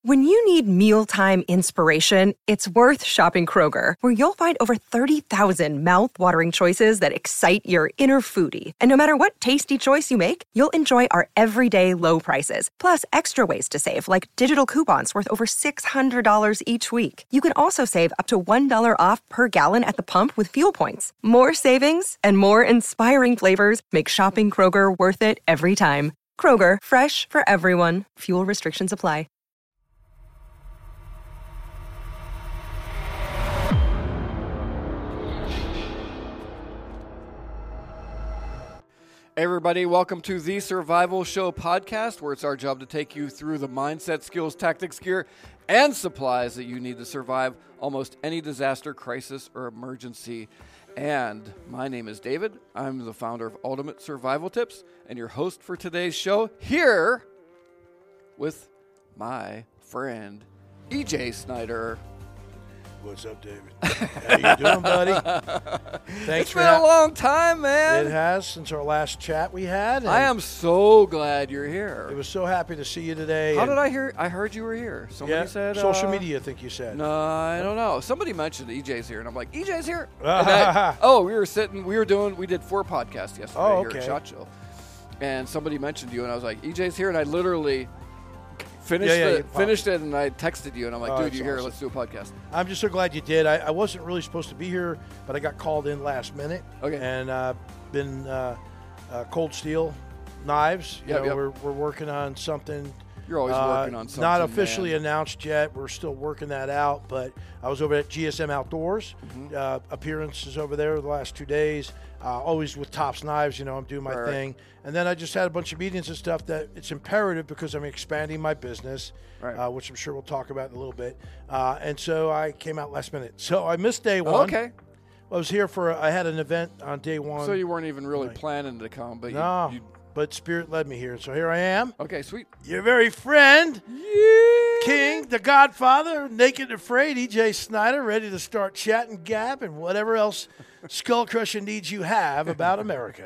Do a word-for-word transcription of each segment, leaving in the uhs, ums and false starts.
When you need mealtime inspiration, it's worth shopping Kroger, where you'll find over thirty thousand mouth-watering choices that excite your inner foodie. And no matter what tasty choice you make, you'll enjoy our everyday low prices, plus extra ways to save, like digital coupons worth over six hundred dollars each week. You can also save up to one dollar off per gallon at the pump with fuel points. More savings and more inspiring flavors make shopping Kroger worth it every time. Kroger, fresh for everyone. Fuel restrictions apply. Hey everybody, welcome to the Survival Show podcast, where it's our job to take you through the mindset, skills, tactics, gear, and supplies that you need to survive almost any disaster, crisis, or emergency. And my name is David. I'm the founder of Ultimate Survival Tips and your host for today's show, here with my friend E J Snyder. What's up, David? How you doing, buddy? Thanks it's for been ha- a long time, man. It has, since our last chat we had. I am so glad you're here. I was so happy to see you today. How did I hear? I heard you were here. Somebody yeah, said social uh, media. I think you said. No, I don't know. Somebody mentioned E J's here, and I'm like, E J's here. And I, oh, we were sitting. We were doing. We did four podcasts yesterday oh, here okay. at SHOT Show, and somebody mentioned you, and I was like, E J's here, and I literally finished yeah, yeah, it. Finished it, and I texted you, and I'm like, oh, dude, you're here. awesome. Let's do a podcast. I'm just so glad you did. I, I wasn't really supposed to be here, but I got called in last minute. Okay. And uh, been uh, uh, Cold Steel Knives. You Yep, know, yep. We're we're working on something. You're always Uh, working on something. Not officially man. announced yet. We're still working that out. But I was over at G S M Outdoors. Mm-hmm. Uh, appearances over there the last two days. Uh, always with Tops Knives. You know, I'm doing my Right, thing. And then I just had a bunch of meetings and stuff that it's imperative because I'm expanding my business, Right. uh, which I'm sure we'll talk about in a little bit. Uh, and so I came out last minute. So I missed day one. Oh, okay. I was here for, I had an event on day one. So you weren't even really Right. planning to come, but no, you, you. but Spirit led me here. So here I am. Okay, sweet. Your very friend. Yeah. King, the Godfather, Naked and Afraid, E J Snyder, ready to start chatting gab and whatever else skull crushing needs you have about America.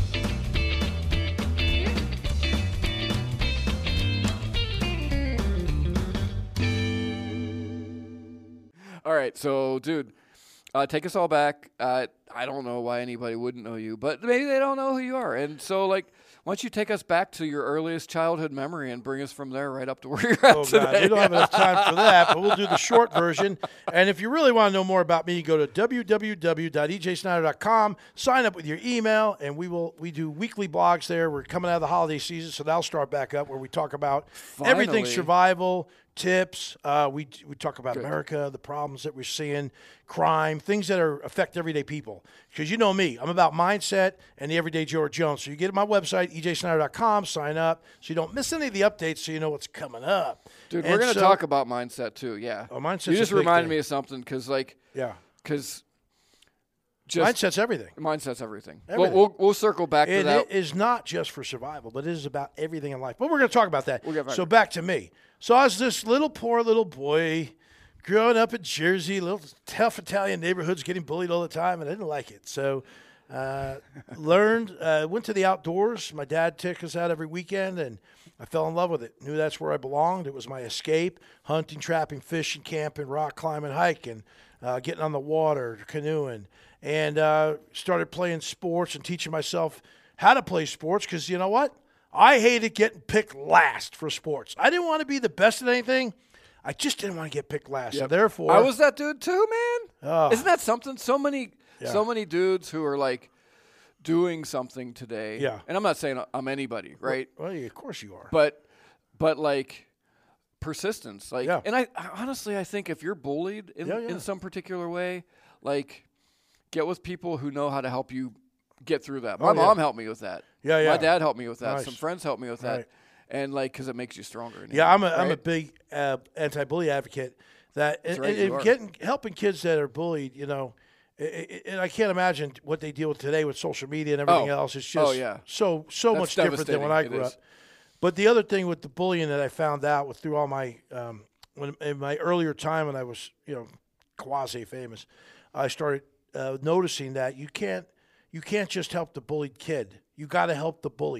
All right, so dude, uh, take us all back. Uh, I don't know why anybody wouldn't know you, but maybe they don't know who you are. And so, like, why don't you take us back to your earliest childhood memory and bring us from there right up to where you're at Oh, today? God, we don't have enough time for that, but we'll do the short version. And if you really want to know more about me, go to w w w dot e j snyder dot com, sign up with your email, and we will we do weekly blogs there. We're coming out of the holiday season, so that'll start back up where we talk about everything Finally. survival, tips. Uh, we we talk about Good. America, the problems that we're seeing, crime, things that are affect everyday people. Because you know me, I'm about mindset and the everyday George Jones. So you get to my website, e j snyder dot com, sign up so you don't miss any of the updates so you know what's coming up. Dude, And we're going to so- talk about mindset too, yeah. Oh, mindset's You just a big reminded thing. me of something because, like, Yeah. because just Mindset's everything. mindset's everything. Everything. Well, we'll we'll circle back to And that. it is not just for survival, but it is about everything in life. But we're going to talk about that. We'll get back so to it. back to me. So I was this little poor little boy growing up in Jersey, little tough Italian neighborhoods, getting bullied all the time, and I didn't like it. So uh, learned, uh, went to the outdoors. My dad took us out every weekend, and I fell in love with it. Knew that's where I belonged. It was my escape, hunting, trapping, fishing, camping, rock climbing, hiking, uh, getting on the water, canoeing, and uh, started playing sports and teaching myself how to play sports because you know what? I hated getting picked last for sports. I didn't want to be the best at anything. I just didn't want to get picked last. So Yep. therefore, I was that dude too, man. Oh. Isn't that something? So many, Yeah. so many dudes who are like doing something today. Yeah. And I'm not saying I'm anybody, right? Well, yeah, of course you are. But, but like persistence, like, Yeah. and I honestly, I think if you're bullied in, Yeah, yeah. in some particular way, like, get with people who know how to help you get through that. My Oh, yeah. mom helped me with that. Yeah, yeah. My dad helped me with that. Nice. Some friends helped me with that. Right. And like, because it makes you stronger. Yeah, I'm a am a right? big uh, anti-bully advocate. That and, right, and- you and are. getting helping kids that are bullied, you know, i- i- and I can't imagine what they deal with today with social media and everything Oh. else. It's just Oh, yeah. so so That's much different than when I devastating. grew It up. is. But the other thing with the bullying that I found out with through all my um, when in my earlier time when I was you know quasi famous, I started uh, noticing that you can't you can't just help the bullied kid. You got to help the bully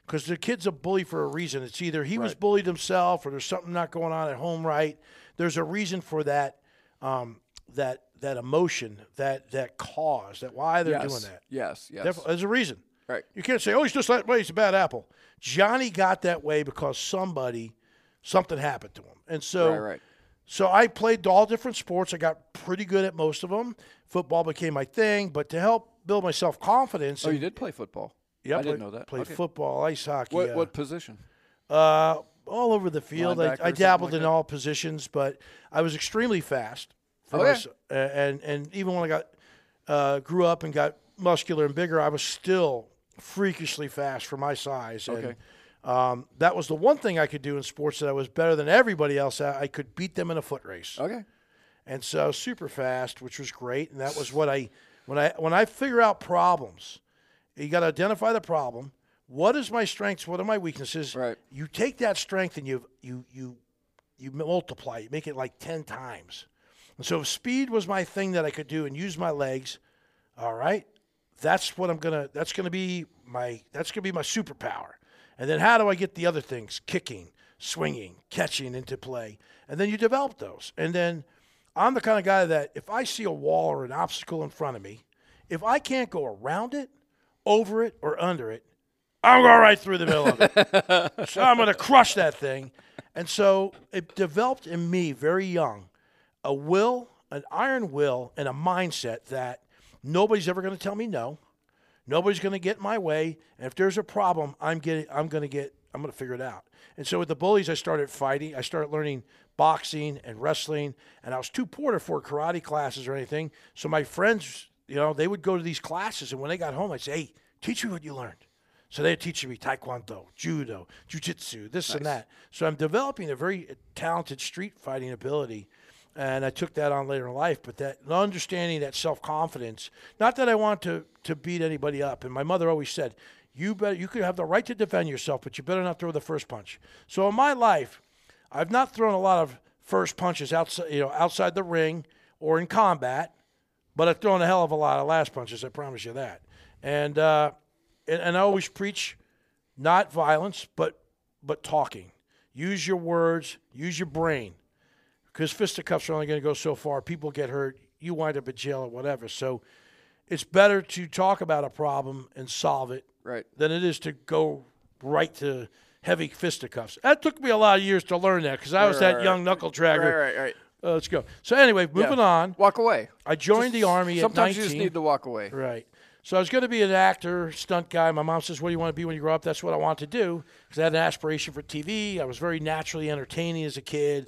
because the kid's a bully for a reason. It's either he was Right. bullied himself or there's something not going on at home right. There's a reason for that um, that that emotion, that that cause, that why they're yes. doing that. Yes, yes. Def- There's a reason. Right. You can't say, oh, he's just that way. He's a bad apple. Johnny got that way because somebody, something happened to him. And so, Right, right. so I played all different sports. I got pretty good at most of them. Football became my thing. But to help build my self-confidence. Oh, and, you did play football? Yeah, I play- didn't know that. Played Okay. football, ice hockey. What, uh, what position? Uh, all over the field. I, Linebacker or I something dabbled like in that? all positions, but I was extremely fast. For Oh, my, yeah? s- uh, and and even when I got uh, grew up and got muscular and bigger, I was still freakishly fast for my size. And, Okay. Um, that was the one thing I could do in sports that I was better than everybody else at. I could beat them in a foot race. Okay. And so super fast, which was great. And that was what I when I when I figure out problems, you got to identify the problem. What is my strengths? What are my weaknesses? Right. You take that strength and you you you you multiply. You make it like ten times. And so if speed was my thing that I could do and use my legs, all right, that's what I'm gonna. That's gonna be my. That's gonna be my superpower. And then how do I get the other things? Kicking, swinging, catching into play, and then you develop those. And then I'm the kind of guy that if I see a wall or an obstacle in front of me, if I can't go around it, over it, or under it, I'm going right through the middle of it. So I'm going to crush that thing. And so it developed in me very young a will, an iron will, and a mindset that nobody's ever going to tell me no. Nobody's going to get in my way. And if there's a problem, I'm getting, I'm going to get, I'm going to figure it out. And so with the bullies, I started fighting. I started learning boxing and wrestling. And I was too poor to afford karate classes or anything. So my friends, you know, they would go to these classes. And when they got home, I'd say, hey, teach me what you learned. So they're teaching me taekwondo, judo, jiu-jitsu, this Nice. and that. So I'm developing a very talented street fighting ability, and I took that on later in life. But that understanding that self-confidence, not that I want to to beat anybody up. And my mother always said, you better you could have the right to defend yourself, but you better not throw the first punch. So in my life, I've not thrown a lot of first punches outside, you know, outside the ring or in combat, but I've thrown a hell of a lot of last punches. I promise you that. And uh, And, and I always preach not violence, but but talking. Use your words, use your brain. Because fisticuffs are only going to go so far. People get hurt. You wind up in jail or whatever. So it's better to talk about a problem and solve it Right. than it is to go right to heavy fisticuffs. That took me a lot of years to learn that because I was Right, that right, young knuckle dragger. Right, right, right. Uh, let's go. So anyway, moving Yeah. on. Walk away. I joined the Army at Sometimes nineteen. you just need to walk away. Right. So I was going to be an actor, stunt guy. My mom says, what do you want to be when you grow up? That's what I want to do because I had an aspiration for T V. I was very naturally entertaining as a kid.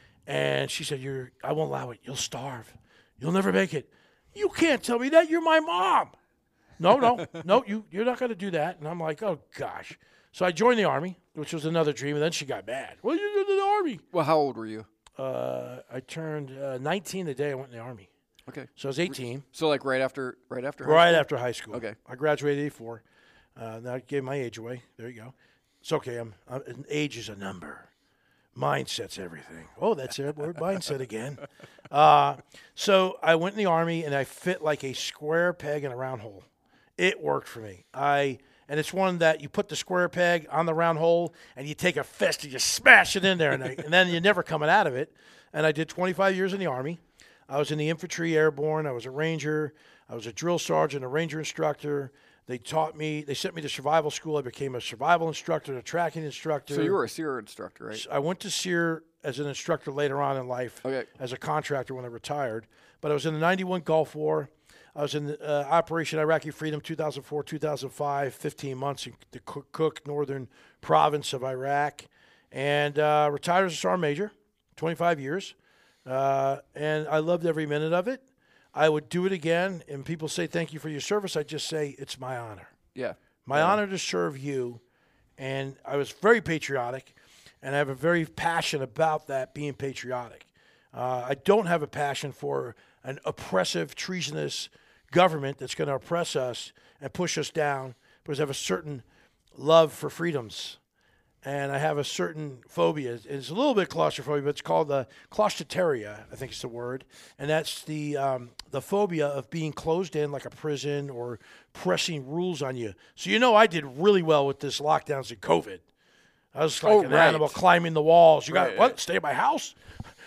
And she said, "You're. I won't allow it. You'll starve. You'll never make it." You can't tell me that. You're my mom. No, no, no, you, you're not going to do that. And I'm like, oh, gosh. So I joined the Army, which was another dream. And then she got mad. Well, you did the Army. Well, how old were you? Uh, I turned uh, nineteen the day I went in the Army. Okay. So I was eighteen. So like right after, right after. high Right school? after high school. Okay. I graduated in eighty-four. Uh, now I gave my age away. There you go. It's okay. I'm, I'm, age is a number. Mindset's everything. Oh, that's it. Word mindset again. Uh, so I went in the Army, and I fit like a square peg in a round hole. It worked for me. I And it's one that you put the square peg on the round hole, and you take a fist and you smash it in there, and, I, and then you're never coming out of it. And I did twenty-five years in the Army. I was in the infantry airborne. I was a ranger. I was a drill sergeant, a ranger instructor. They taught me, they sent me to survival school. I became a survival instructor, a tracking instructor. So you were a SEER instructor, right? I went to SEER as an instructor later on in life, Okay. as a contractor when I retired. But I was in the ninety-one Gulf War. I was in uh, Operation Iraqi Freedom two thousand four, two thousand five, fifteen months in the Kirkuk northern province of Iraq. And uh, retired as a sergeant major, twenty-five years. Uh, and I loved every minute of it. I would do it again, and people say, thank you for your service. I just say, it's my honor. Yeah. My Yeah. honor to serve you. And I was very patriotic, and I have a very passion about that, being patriotic. Uh, I don't have a passion for an oppressive, treasonous government that's going to oppress us and push us down, because I have a certain love for freedoms. and I have a certain phobia. It's a little bit claustrophobia, but it's called the claustroteria, I think is the word. And that's the um, the phobia of being closed in like a prison or pressing rules on you. So you know I did really well with this lockdowns and COVID. I was like Oh, an right. animal climbing the walls. You got Right, what? right. Stay at my house?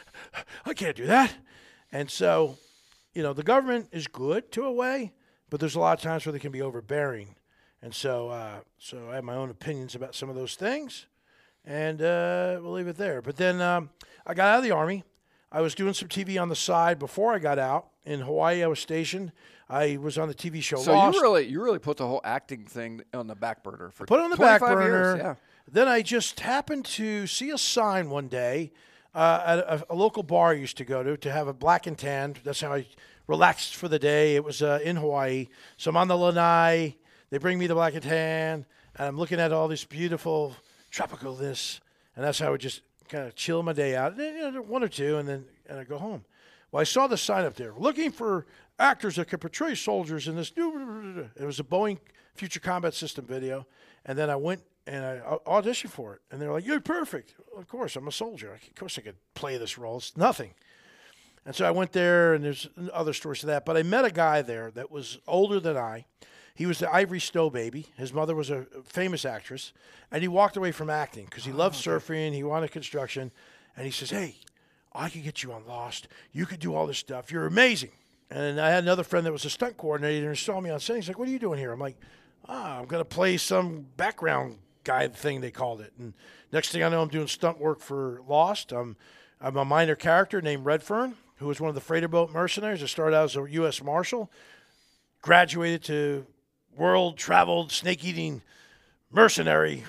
I can't do that. And so, you know, the government is good to a way, but there's a lot of times where they can be overbearing. And so, uh, so I have my own opinions about some of those things, and uh, we'll leave it there. But then um, I got out of the Army. I was doing some T V on the side before I got out. In Hawaii, I was stationed. I was on the T V show So Lost. you really, you really put the whole acting thing on the back burner for Put it on the back twenty-five burner. Years, yeah. Then I just happened to see a sign one day uh, at a, a local bar I used to go to to have a black and tan. That's how I relaxed for the day. It was uh, in Hawaii. So I'm on the lanai. They bring me the black and tan, and I'm looking at all this beautiful tropicalness, and that's how I would just kind of chill my day out. And then, you know, one or two, and then and I go home. Well, I saw the sign up there, looking for actors that could portray soldiers in this. It was a Boeing Future Combat System video, and then I went and I auditioned for it, and they're like, "You're perfect." Well, of course, I'm a soldier. Of course, I could play this role. It's nothing. And so I went there, and there's other stories to that. But I met a guy there that was older than I. He was the Ivory Stowe baby. His mother was a famous actress, and he walked away from acting because he loved Oh, okay. surfing. He wanted construction, and he says, "Hey, I could get you on Lost. You could do all this stuff. You're amazing." And I had another friend that was a stunt coordinator and saw me on set. He's like, "What are you doing here?" I'm like, "Ah, I'm going to play some background guy thing," they called it. And next thing I know, I'm doing stunt work for Lost. I'm, I'm a minor character named Redfern, who was one of the freighter boat mercenaries. I started out as a U S Marshal, graduated to world-traveled, snake-eating mercenary,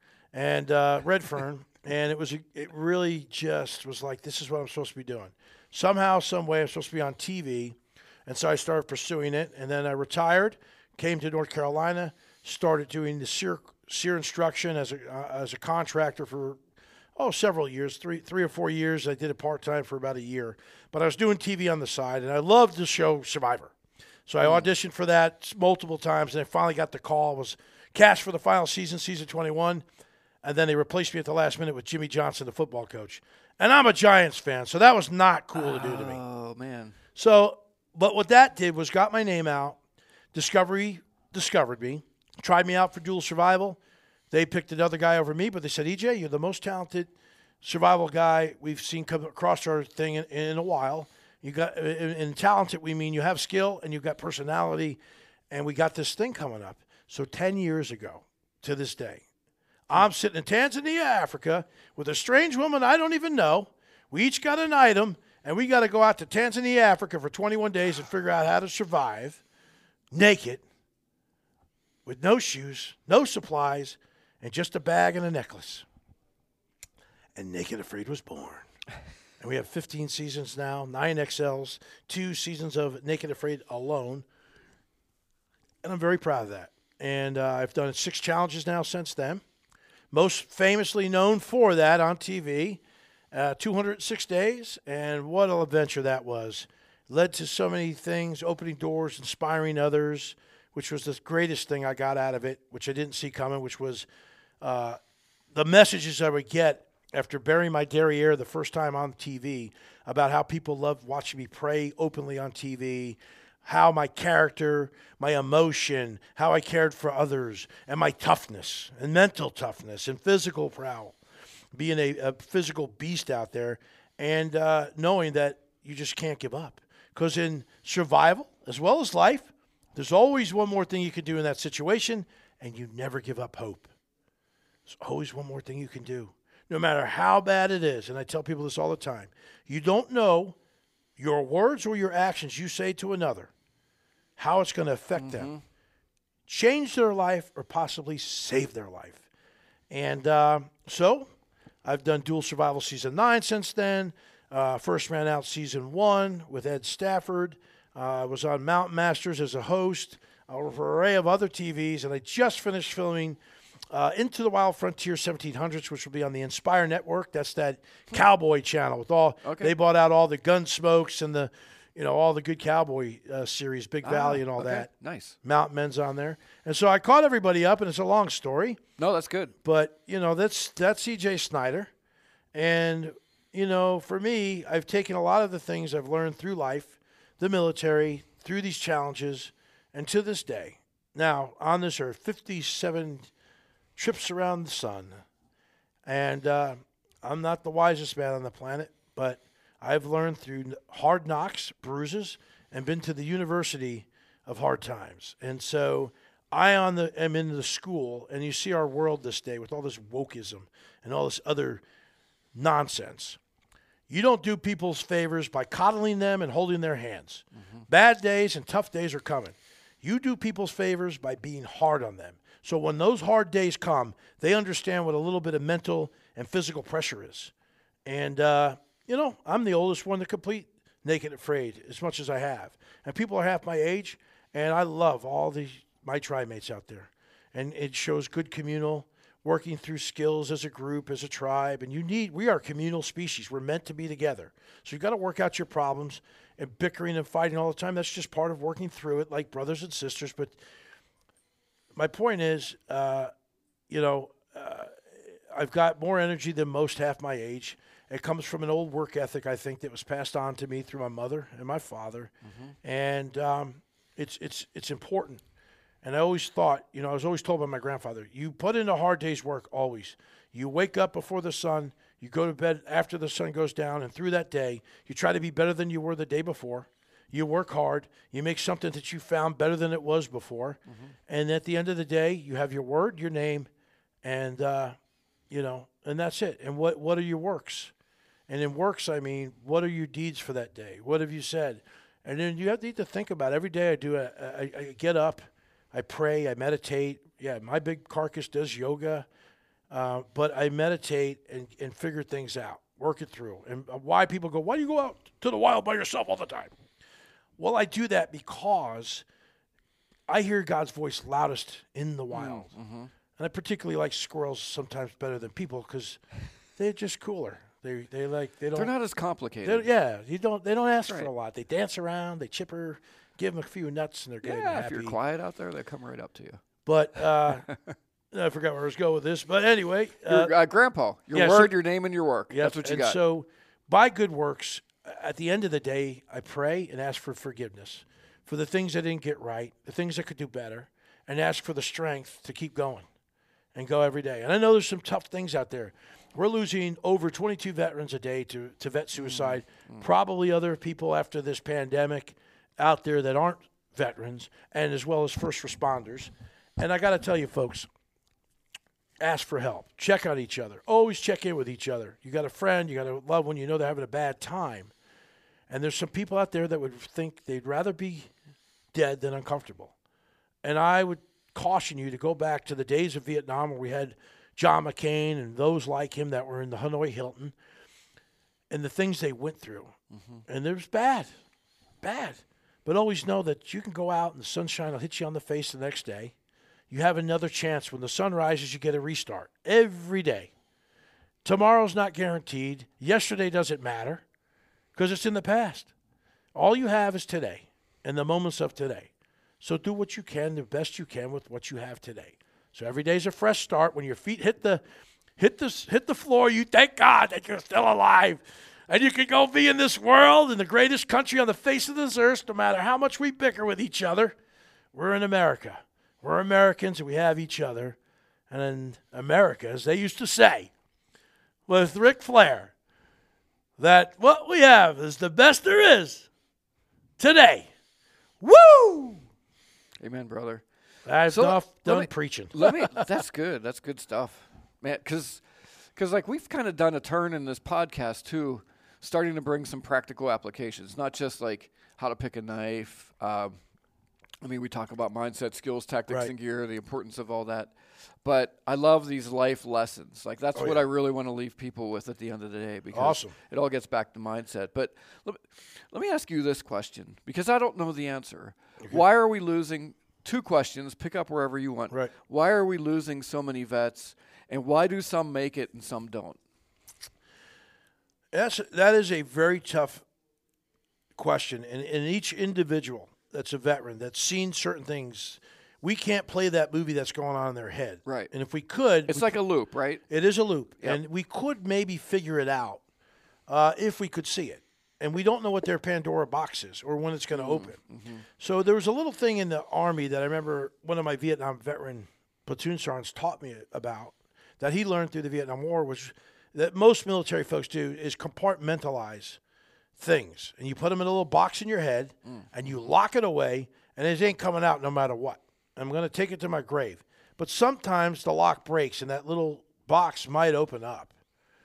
and uh, Redfern. And it was it really just was like, this is what I'm supposed to be doing. Somehow, some way, I'm supposed to be on T V. And so I started pursuing it. And then I retired, came to North Carolina, started doing the SEER, SEER instruction as a uh, as a contractor for, oh, several years, three three or four years. I did it part-time for about a year. But I was doing T V on the side, and I loved the show Survivor. So I auditioned for that multiple times, and I finally got the call. Was cast for the final season, season twenty-one. And then they replaced me at the last minute with Jimmy Johnson, the football coach. And I'm a Giants fan, so that was not cool to do to me. Oh man. So, but what that did was got my name out. Discovery discovered me, tried me out for Dual Survival. They picked another guy over me, but they said, "E J, you're the most talented survival guy we've seen come across our thing in, in a while. You got in, in talented, we mean you have skill and you've got personality, and we got this thing coming up." So ten years ago to this day, I'm sitting in Tanzania, Africa, with a strange woman I don't even know. We each got an item, and we got to go out to Tanzania, Africa for twenty-one days and figure out how to survive naked with no shoes, no supplies, and just a bag and a necklace. And Naked Afraid was born. And we have fifteen seasons now, nine X Ls, two seasons of Naked Afraid alone. And I'm very proud of that. And uh, I've done six challenges now since then. Most famously known for that on T V, uh, two hundred six days. And what an adventure that was. Led to so many things, opening doors, inspiring others, which was the greatest thing I got out of it, which I didn't see coming, which was uh, the messages I would get after burying my derriere the first time on T V about how people loved watching me pray openly on T V, how my character, my emotion, how I cared for others, and my toughness, and mental toughness, and physical prowess, being a, a physical beast out there, and uh, knowing that you just can't give up. Because in survival, as well as life, there's always one more thing you can do in that situation, and you never give up hope. There's always one more thing you can do, no matter how bad it is. And I tell people this all the time. You don't know your words or your actions you say to another, how it's going to affect mm-hmm. them, change their life, or possibly save their life. And uh, so I've done Dual Survival Season nine since then. Uh, first ran out Season one with Ed Stafford. I uh, was on Mountain Masters as a host uh, for an array of other T Vs. And I just finished filming uh, Into the Wild Frontier seventeen hundreds, which will be on the Inspire Network. That's that cowboy channel with all. Okay. They bought out all the gun smokes and the you know, all the Good Cowboy uh, series, Big Valley ah, and all okay. that. Nice. Mountain Men's on there. And so I caught everybody up, and it's a long story. No, that's good. But, you know, that's that's C J Snyder. And, you know, for me, I've taken a lot of the things I've learned through life, the military, through these challenges, and to this day. Now, on this earth, fifty-seven trips around the sun. And uh, I'm not the wisest man on the planet, but I've learned through hard knocks, bruises, and been to the university of hard times. And so I on the am in the school, and you see our world this day with all this wokeism and all this other nonsense. You don't do people's favors by coddling them and holding their hands. Mm-hmm. Bad days and tough days are coming. You do people's favors by being hard on them. So when those hard days come, they understand what a little bit of mental and physical pressure is. And, uh, you know, I'm the oldest one to complete Naked Afraid as much as I have. And people are half my age, and I love all the my tri-mates out there. And it shows good communal, working through skills as a group, as a tribe. And you need, we are a communal species. We're meant to be together. So you've got to work out your problems, and bickering and fighting all the time. That's just part of working through it like brothers and sisters. But my point is, uh, you know, uh, I've got more energy than most half my age. It comes from an old work ethic, I think, that was passed on to me through my mother and my father. Mm-hmm. And um, it's it's it's important. And I always thought, you know, I was always told by my grandfather, you put in a hard day's work always. You wake up before the sun, you go to bed after the sun goes down, and through that day, you try to be better than you were the day before. You work hard. You make something that you found better than it was before. Mm-hmm. And at the end of the day, you have your word, your name, and, uh, you know, and that's it. And what, what are your works? And in works, I mean, what are your deeds for that day? What have you said? And then you have to, need to think about it. Every day I do, a, I, I get up, I pray, I meditate. Yeah, my big carcass does yoga. Uh, but I meditate and, and figure things out, work it through. And why people go, why do you go out to the wild by yourself all the time? Well, I do that because I hear God's voice loudest in the wild. Mm-hmm. And I particularly like squirrels sometimes better than people because they're just cooler. They they like they don't. They're not as complicated. Yeah, you don't. They don't ask right. for a lot. They dance around. They chipper. Give them a few nuts, and they're good. Yeah, and happy. if you're quiet out there, they come right up to you. But uh, I forgot where I was going with this. But anyway, uh, your, uh, Grandpa, your yeah, word, so, your name, and your work. Yes, That's what you and got. So, by good works, at the end of the day, I pray and ask for forgiveness for the things I didn't get right, the things I could do better, and ask for the strength to keep going and go every day. And I know there's some tough things out there. We're losing over twenty-two veterans a day to, to vet suicide, mm-hmm. probably other people after this pandemic out there that aren't veterans, and as well as first responders. And I got to tell you, folks, ask for help. Check on each other. Always check in with each other. You got a friend, you got a loved one, you know they're having a bad time. And there's some people out there that would think they'd rather be dead than uncomfortable. And I would caution you to go back to the days of Vietnam where we had John McCain and those like him that were in the Hanoi Hilton and the things they went through. Mm-hmm. And it was bad, bad. But always know that you can go out and the sunshine will hit you on the face the next day. You have another chance. When the sun rises, you get a restart every day. Tomorrow's not guaranteed. Yesterday doesn't matter because it's in the past. All you have is today and the moments of today. So do what you can, the best you can with what you have today. So every day's a fresh start. When your feet hit the hit the, hit the floor, you thank God that you're still alive. And you can go be in this world, in the greatest country on the face of this earth, no matter how much we bicker with each other. We're in America. We're Americans, and we have each other. And in America, as they used to say, with Ric Flair, that what we have is the best there is today. Woo! Amen, brother. I've so enough done me, preaching. let me. That's good. That's good stuff, man. Because, because like we've kind of done a turn in this podcast too, starting to bring some practical applications, not just like how to pick a knife. Um, I mean, we talk about mindset, skills, tactics, right. and gear, the importance of all that. But I love these life lessons. Like that's oh, what yeah. I really want to leave people with at the end of the day because awesome. It all gets back to mindset. But let me, let me ask you this question because I don't know the answer. Okay. Why are we losing? Two questions. Pick up wherever you want. Right. Why are we losing so many vets, and why do some make it and some don't? That's that is a very tough question. And, and each individual that's a veteran that's seen certain things, we can't play that movie that's going on in their head. Right. And if we could. It's we like could, a loop, right? It is a loop. Yep. And we could maybe figure it out uh, if we could see it. And we don't know what their Pandora box is or when it's going to mm-hmm. open. Mm-hmm. So there was a little thing in the Army that I remember one of my Vietnam veteran platoon sergeants taught me about that he learned through the Vietnam War, which that most military folks do is compartmentalize things. And you put them in a little box in your head mm. and you lock it away and it ain't coming out no matter what. I'm going to take it to my grave. But sometimes the lock breaks and that little box might open up.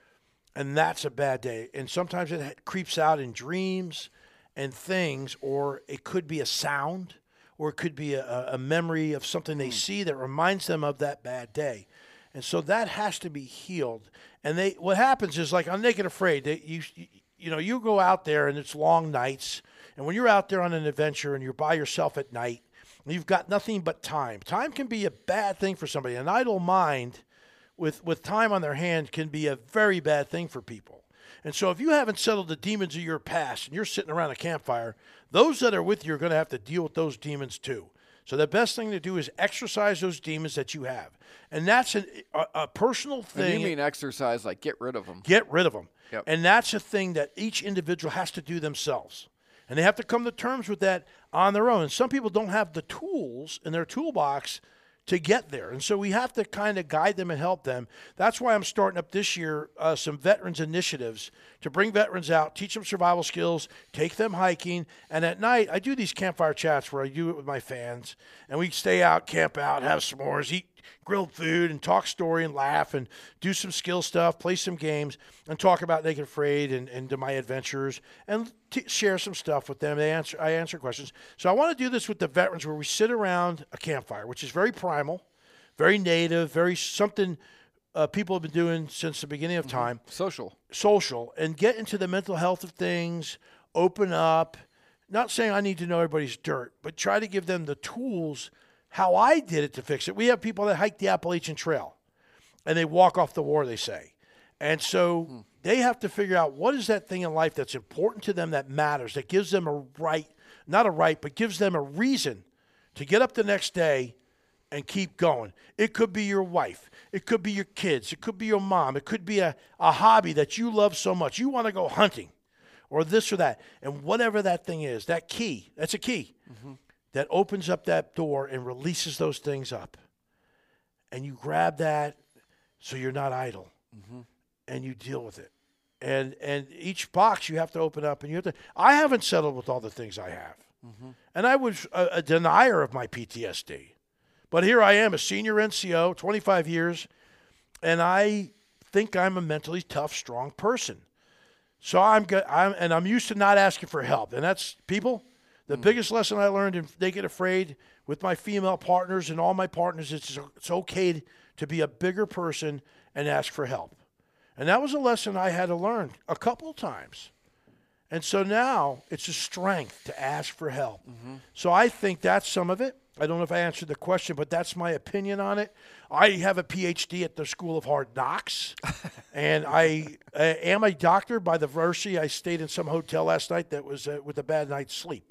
And that's a bad day. And sometimes it creeps out in dreams and things, or it could be a sound, or it could be a, a memory of something they see that reminds them of that bad day. And so that has to be healed. And they, what happens is, like on Naked Afraid, they, you, you know, you go out there and it's long nights. And when you're out there on an adventure and you're by yourself at night, and you've got nothing but time. Time can be a bad thing for somebody. An idle mind with with time on their hand can be a very bad thing for people. And so if you haven't settled the demons of your past and you're sitting around a campfire, those that are with you are going to have to deal with those demons too. So the best thing to do is exercise those demons that you have. And that's an, a, a personal thing. And you mean exercise, like get rid of them. Get rid of them. Yep. And that's a thing that each individual has to do themselves. And they have to come to terms with that on their own. And some people don't have the tools in their toolbox to get there. And so we have to kind of guide them and help them. That's why I'm starting up this year uh, some veterans initiatives to bring veterans out, teach them survival skills, take them hiking. And at night, I do these campfire chats where I do it with my fans. And we stay out, camp out, have s'mores, eat grilled food, and talk story and laugh and do some skill stuff, play some games, and talk about Naked Afraid and, and my adventures and t- share some stuff with them. They answer, I answer questions. So I want to do this with the veterans where we sit around a campfire, which is very primal, very native, very something uh, people have been doing since the beginning of time. Mm-hmm. Social. Social. And get into the mental health of things, open up. Not saying I need to know everybody's dirt, but try to give them the tools how I did it to fix it. We have people that hike the Appalachian Trail, and they walk off the war, they say. And so hmm. they have to figure out what is that thing in life that's important to them that matters, that gives them a right, not a right, but gives them a reason to get up the next day and keep going. It could be your wife. It could be your kids. It could be your mom. It could be a, a hobby that you love so much. You want to go hunting or this or that. And whatever that thing is, that key, that's a key. Mm-hmm. That opens up that door and releases those things up. And you grab that so you're not idle. Mm-hmm. And you deal with it. And and each box you have to open up and you have to. I haven't settled with all the things I have. Mm-hmm. And I was a, a denier of my P T S D. But here I am, a senior N C O, twenty-five years, and I think I'm a mentally tough, strong person. So I'm good. I'm and I'm used to not asking for help. And that's people. The mm. biggest lesson I learned in Naked Afraid with my female partners and all my partners is it's okay to be a bigger person and ask for help. And that was a lesson I had to learn a couple times. And so now it's a strength to ask for help. Mm-hmm. So I think that's some of it. I don't know if I answered the question, but that's my opinion on it. I have a P H D at the School of Hard Knocks, and I, I am a doctor by the varsity. I stayed in some hotel last night that was uh, with a bad night's sleep.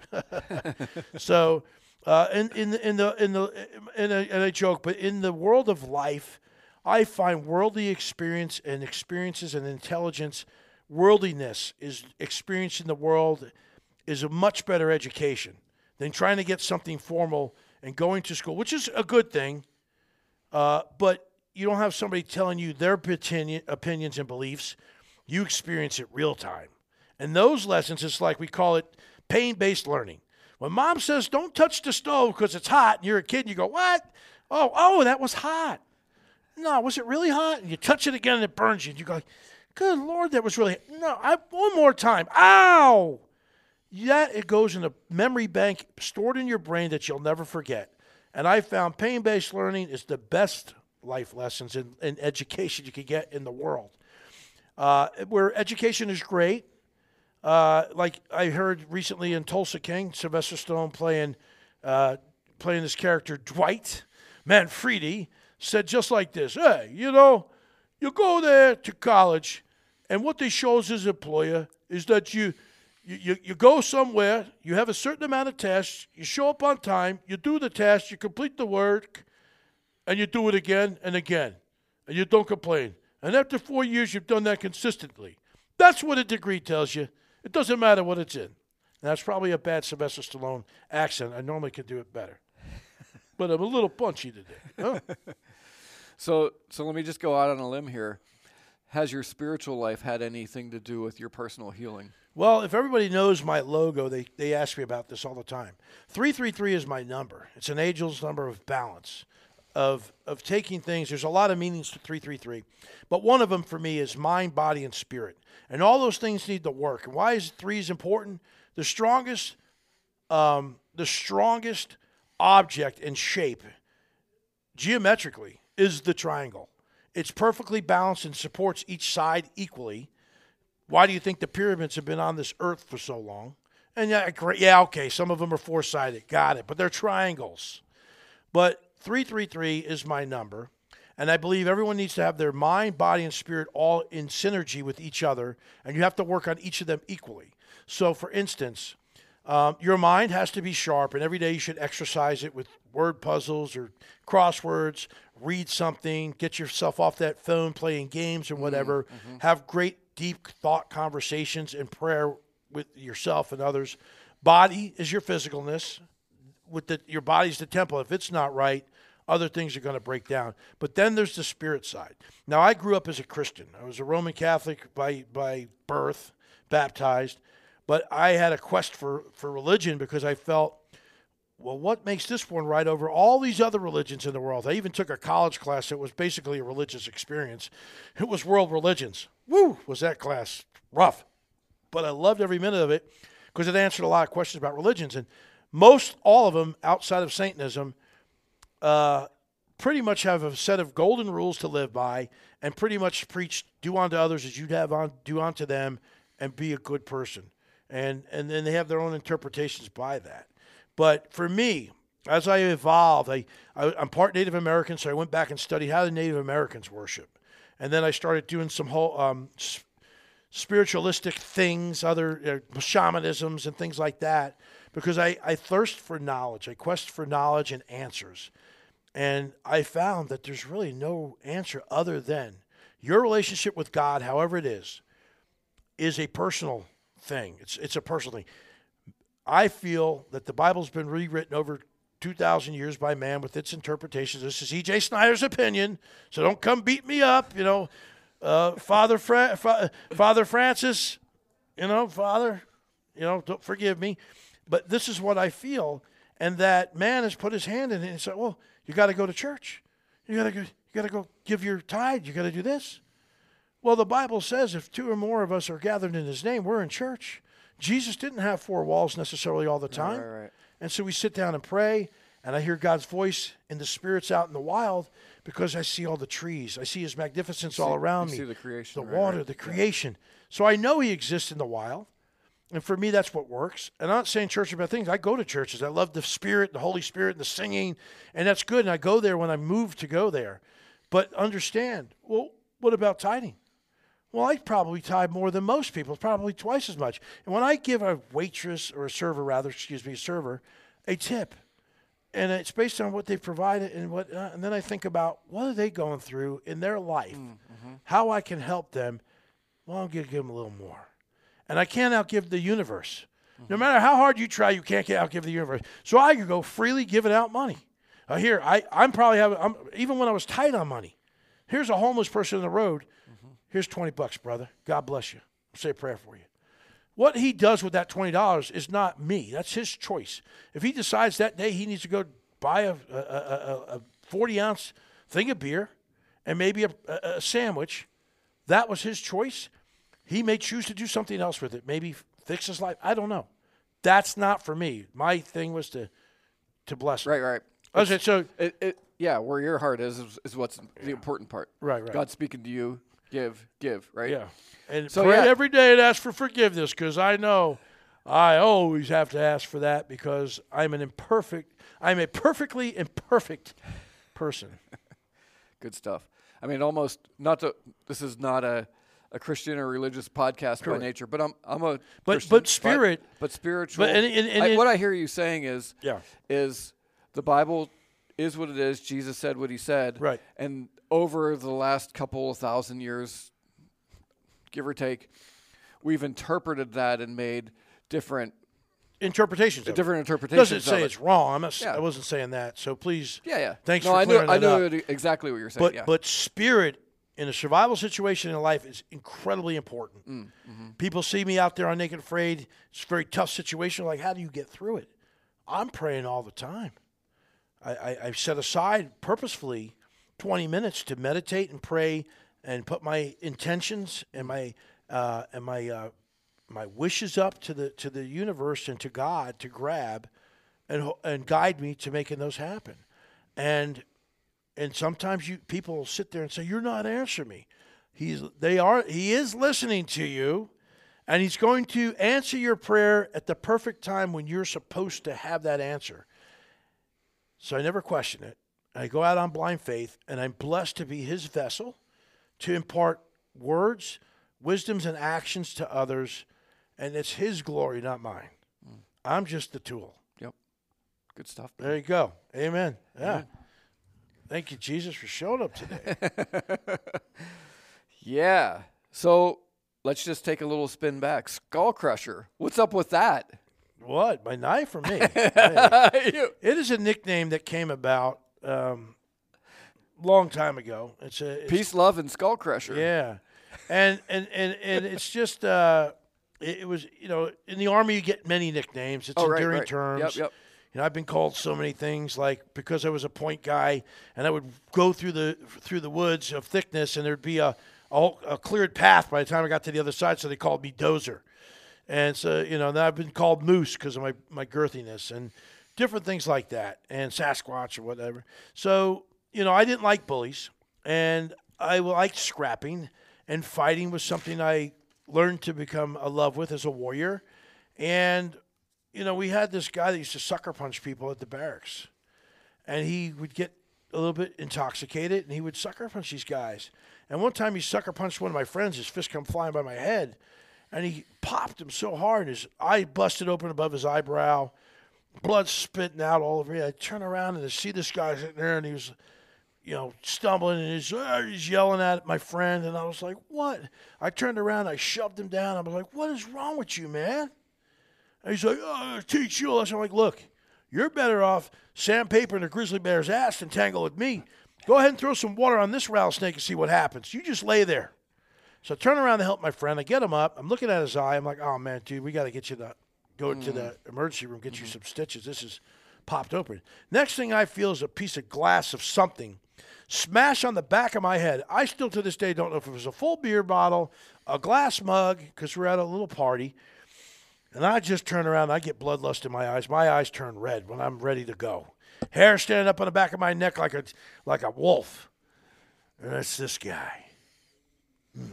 so, uh, in in the in the in the in a, in a joke, but in the world of life, I find worldly experience and experiences and intelligence, worldliness is experiencing the world is a much better education than trying to get something formal and going to school, which is a good thing. Uh, but you don't have somebody telling you their opinion, opinions and beliefs. You experience it real time. And those lessons, it's like we call it pain-based learning. When mom says, don't touch the stove because it's hot, and you're a kid, and you go, what? Oh, oh, that was hot. No, was it really hot? And you touch it again, and it burns you. And you go, good Lord, that was really hot. No, I, one more time. Ow! Yeah, it goes in a memory bank stored in your brain that you'll never forget. And I found pain-based learning is the best life lessons in, in education you could get in the world. Uh, where education is great. Uh, like I heard recently in Tulsa King, Sylvester Stallone playing uh, playing this character, Dwight Manfredi, said just like this, hey, you know, you go there to college, and what they show as his employer is that you You, you, you go somewhere, you have a certain amount of tests, you show up on time, you do the test, you complete the work, and you do it again and again, and you don't complain. And after four years, you've done that consistently. That's what a degree tells you. It doesn't matter what it's in. And that's probably a bad Sylvester Stallone accent. I normally could do it better. But I'm a little punchy today. Huh? So, so let me just go out on a limb here. Has your spiritual life had anything to do with your personal healing? Well, if everybody knows my logo, they, they ask me about this all the time. three three three is my number. It's an angel's number of balance, of of taking things. There's a lot of meanings to three three three, but one of them for me is mind, body, and spirit. And all those things need to work. And why is three is important? The strongest, um, the strongest object and shape, geometrically, is the triangle. It's perfectly balanced and supports each side equally. Why do you think the pyramids have been on this earth for so long? And yeah, great, yeah, okay, some of them are four-sided, got it, but they're triangles. But three three three is my number, and I believe everyone needs to have their mind, body, and spirit all in synergy with each other, and you have to work on each of them equally. So, for instance, um, your mind has to be sharp, and every day you should exercise it with word puzzles or crosswords, read something, get yourself off that phone playing games or whatever, mm-hmm. have great deep thought conversations and prayer with yourself and others. Body is your physicalness. With the, your body's the temple. If it's not right, other things are going to break down. But then there's the spirit side. Now, I grew up as a Christian. I was a Roman Catholic by by birth, baptized. But I had a quest for, for religion because I felt, well, what makes this one right over all these other religions in the world? I even took a college class that was basically a religious experience. It was world religions. Woo, was that class rough. But I loved every minute of it because it answered a lot of questions about religions. And most all of them, outside of Satanism, uh, pretty much have a set of golden rules to live by and pretty much preach, do unto others as you'd have on, do unto them, and be a good person. And, and then they have their own interpretations by that. But for me, as I evolved, I, I, I'm part Native American, so I went back and studied how the Native Americans worship. And then I started doing some whole um, spiritualistic things, other uh, shamanisms and things like that, because I, I thirst for knowledge. I quest for knowledge and answers. And I found that there's really no answer other than your relationship with God, however it is, is a personal thing. It's, it's a personal thing. I feel that the Bible's been rewritten over two thousand years by man with its interpretations. This is E J Snyder's opinion, so don't come beat me up. You know, uh, Father Fra- Fa- Father Francis, you know, Father, you know, don't forgive me. But this is what I feel, and that man has put his hand in it and said, well, you got to go to church. You got to go, you got to go give your tithe. You got to do this. Well, the Bible says if two or more of us are gathered in his name, we're in church. Jesus didn't have four walls necessarily all the time. Right, right, right. And so we sit down and pray, and I hear God's voice in the spirits out in the wild because I see all the trees. I see his magnificence see, all around you me. See the creation. The right, water, right. the creation. Yeah. So I know he exists in the wild. And for me, that's what works. And I'm not saying church are bad things. I go to churches. I love the Spirit, the Holy Spirit, and the singing. And that's good. And I go there when I move to go there. But understand, well, what about tithing? Well, I probably tithe more than most people, probably twice as much. And when I give a waitress or a server, rather, excuse me, a server, a tip, and it's based on what they've provided, and what, uh, and then I think about what are they going through in their life, mm-hmm. how I can help them. Well, I'm going to give them a little more. And I can't outgive the universe. Mm-hmm. No matter how hard you try, you can't outgive the universe. So I can go freely giving out money. Uh, here, I, I'm probably having, I'm, even when I was tight on money, here's a homeless person on the road. Mm-hmm. Here's twenty bucks, brother. God bless you. I'll say a prayer for you. What he does with that twenty dollars is not me. That's his choice. If he decides that day he needs to go buy a, a, a, a forty-ounce thing of beer and maybe a, a, a sandwich, that was his choice. He may choose to do something else with it, maybe fix his life. I don't know. That's not for me. My thing was to to bless him. Right, right. Okay, so it, it, yeah, where your heart is is, is what's yeah. the important part. Right, right. God speaking to you, give, give, right? Yeah. And so, pray yeah. every day and ask for forgiveness, because I know I always have to ask for that because I'm an imperfect, I'm a perfectly imperfect person. Good stuff. I mean, almost not to, this is not a, a Christian or religious podcast Correct. by nature, but I'm I'm a But Christian, but spirit, but, but spiritual. But and, and, and I, it, what I hear you saying is yeah. is the Bible is what it is. Jesus said what he said, Right. And over the last couple of thousand years, give or take, we've interpreted that and made different interpretations. Of different it. interpretations. Doesn't say of it. it's wrong. I'm not. Yeah. I wasn't saying that. So please. Yeah, yeah. Thanks no, for I knew, clearing I that knew up. exactly what you're saying. But yeah. but spirit in a survival situation in life is incredibly important. Mm, mm-hmm. People see me out there on Naked Afraid. It's a very tough situation. Like, how do you get through it? I'm praying all the time. I, I, I set aside purposefully twenty minutes to meditate and pray and put my intentions and my uh, and my uh, my wishes up to the to the universe and to God to grab and and guide me to making those happen. And and sometimes you people sit there and say, "You're not answering me." He's they are he is listening to you, and he's going to answer your prayer at the perfect time when you're supposed to have that answer. So I never question it. I go out on blind faith, and I'm blessed to be his vessel to impart words, wisdoms, and actions to others, and it's his glory, not mine. Mm. I'm just the tool. Yep. Good stuff. Man. There you go. Amen. Yeah. Amen. Thank you, Jesus, for showing up today. Yeah. So let's just take a little spin back. Skull Crusher. What's up with that? What? My knife or me? Hey. It is a nickname that came about um, long time ago. It's a it's, peace, love, and Skull Crusher. Yeah, and and and, and it's just uh, it, it was you know in the Army you get many nicknames. It's oh, enduring right, right. terms. Yep, yep. You know, I've been called so many things, like because I was a point guy and I would go through the through the woods of thickness and there'd be a a, a cleared path by the time I got to the other side, so they called me Dozer. And so, you know, then I've been called Moose because of my, my girthiness and different things like that, and Sasquatch or whatever. So, you know, I didn't like bullies, and I liked scrapping, and fighting was something I learned to become a love with as a warrior. And, you know, we had this guy that used to sucker punch people at the barracks, and he would get a little bit intoxicated, and he would sucker punch these guys. And one time he sucker punched one of my friends, his fist come flying by my head, and he popped him so hard, his eye busted open above his eyebrow, blood spitting out all over me. I turn around and I see this guy sitting there, and he was, you know, stumbling, and he's, uh, he's yelling at my friend, and I was like, what? I turned around, I shoved him down. I was like, what is wrong with you, man? And he's like, oh, I'm going to teach you a lesson. I'm like, look, you're better off sandpapering a grizzly bear's ass than tangle with me. Go ahead and throw some water on this rattlesnake and see what happens. You just lay there. So I turn around to help my friend. I get him up. I'm looking at his eye. I'm like, oh, man, dude, we got to get you to go mm. to the emergency room, get mm-hmm. you some stitches. This is popped open. Next thing I feel is a piece of glass of something smash on the back of my head. I still to this day don't know if it was a full beer bottle, a glass mug, because we're at a little party. And I just turn around. And I get bloodlust in my eyes. My eyes turn red when I'm ready to go. Hair standing up on the back of my neck like a, like a wolf. And it's this guy. Hmm.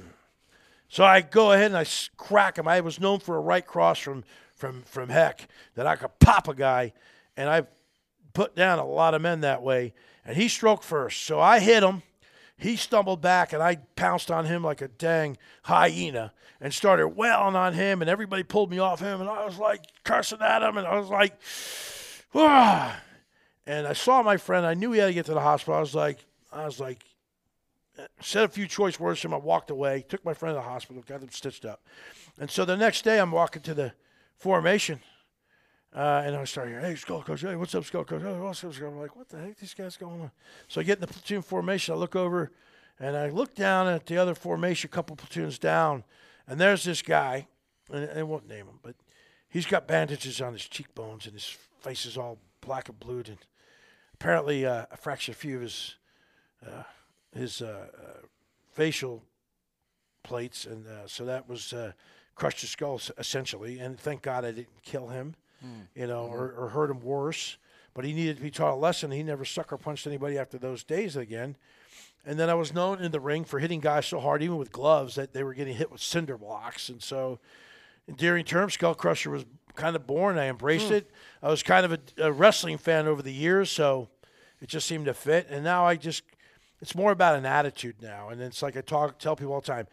So I go ahead and I crack him. I was known for a right cross from, from, from heck, that I could pop a guy. And I put down a lot of men that way. And he stroked first. So I hit him. He stumbled back, and I pounced on him like a dang hyena and started wailing on him. And everybody pulled me off him. And I was like cursing at him. And I was like, ah. And I saw my friend. I knew he had to get to the hospital. I was like, I was like, said a few choice words to him. I walked away, took my friend to the hospital, got him stitched up. And so the next day I'm walking to the formation, uh, and I start hearing, hey, Skull Coach, hey, what's up, Skull Coach? Oh, what's up, Skull? I'm like, what the heck these guys going on? So I get in the platoon formation. I look over, and I look down at the other formation, a couple platoons down, and there's this guy, and I won't name him, but he's got bandages on his cheekbones, and his face is all black and blued, and apparently uh, I fractured a few of his uh, his uh, uh, facial plates, and uh, so that was uh, crushed his skull essentially. And thank God I didn't kill him, mm. you know, mm-hmm. or, or hurt him worse. But he needed to be taught a lesson. He never sucker punched anybody after those days again. And then I was known in the ring for hitting guys so hard, even with gloves, that they were getting hit with cinder blocks. And so, in endearing terms, Skull Crusher was kind of born. I embraced mm. it. I was kind of a, a wrestling fan over the years, so it just seemed to fit. And now I just. It's more about an attitude now, and it's like I talk, tell people all the time.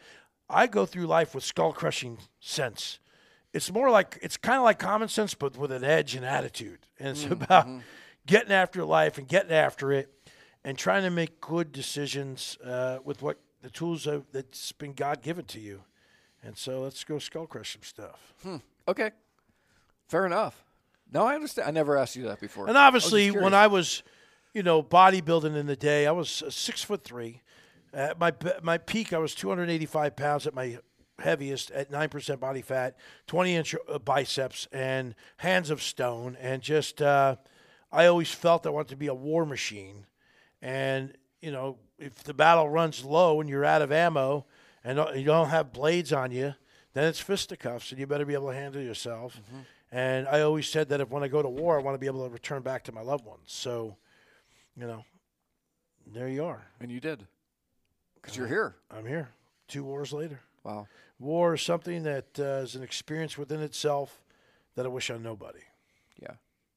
I go through life with skull-crushing sense. It's more like, it's kind of like common sense, but with an edge and attitude. And it's mm-hmm. about getting after life and getting after it and trying to make good decisions uh, with what the tools have, that's been God-given to you. And so let's go skull-crush some stuff. Hmm. Okay. Fair enough. No, I understand. I never asked you that before. And obviously, I when I was, you know, bodybuilding in the day, I was uh, six foot three. At my my peak, I was two hundred eighty-five pounds at my heaviest, at nine percent body fat, twenty inch biceps, and hands of stone. And just, uh, I always felt I wanted to be a war machine. And, you know, if the battle runs low and you're out of ammo and you don't have blades on you, then it's fisticuffs, and you better be able to handle yourself. Mm-hmm. And I always said that if when I go to war, I want to be able to return back to my loved ones. So, you know, there you are. And you did. Because you're here. I'm here. Two wars later. Wow. War is something that uh, is an experience within itself that I wish on nobody. Yeah.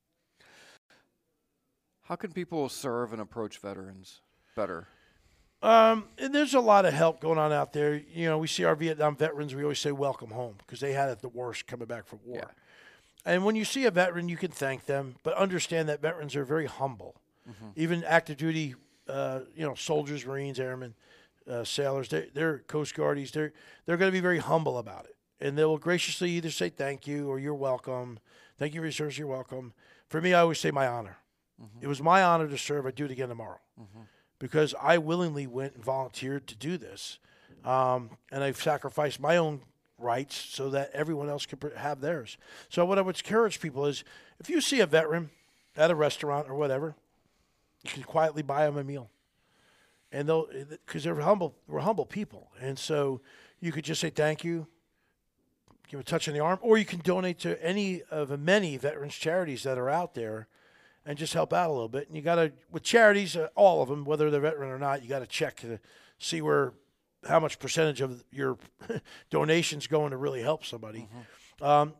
How can people serve and approach veterans better? Um, and there's a lot of help going on out there. You know, we see our Vietnam veterans, we always say welcome home because they had it the worst coming back from war. Yeah. And when you see a veteran, you can thank them, but understand that veterans are very humble. Mm-hmm. Even active duty, uh, you know, soldiers, Marines, airmen, uh, sailors, they're, they're Coast Guardies, they're, they're going to be very humble about it. And they will graciously either say thank you or you're welcome. Thank you for your service, you're welcome. For me, I always say my honor. Mm-hmm. It was my honor to serve. I'd do it again tomorrow. Mm-hmm. Because I willingly went and volunteered to do this. Um, and I've sacrificed my own rights so that everyone else can have theirs. So what I would encourage people is, if you see a veteran at a restaurant or whatever, you can quietly buy them a meal. And they'll, because they're humble, we're humble people. And so you could just say thank you, give a touch on the arm, or you can donate to any of the many veterans charities that are out there and just help out a little bit. And you got to, with charities, uh, all of them, whether they're veteran or not, you got to check to see where, how much percentage of your donations going to really help somebody. Mm-hmm. Um,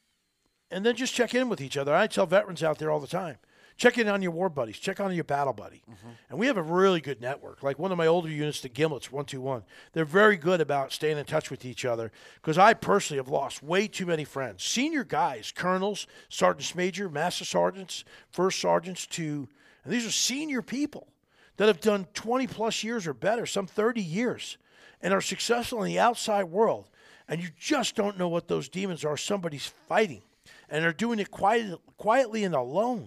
and then just check in with each other. I tell veterans out there all the time, check in on your war buddies, check on your battle buddy. Mm-hmm. And we have a really good network. Like one of my older units, the Gimlets, one two one, they're very good about staying in touch with each other because I personally have lost way too many friends. Senior guys, colonels, sergeants major, master sergeants, first sergeants to, and these are senior people that have done twenty plus years or better, some thirty years, and are successful in the outside world. And you just don't know what those demons are somebody's fighting. And they're doing it quiet, quietly and alone.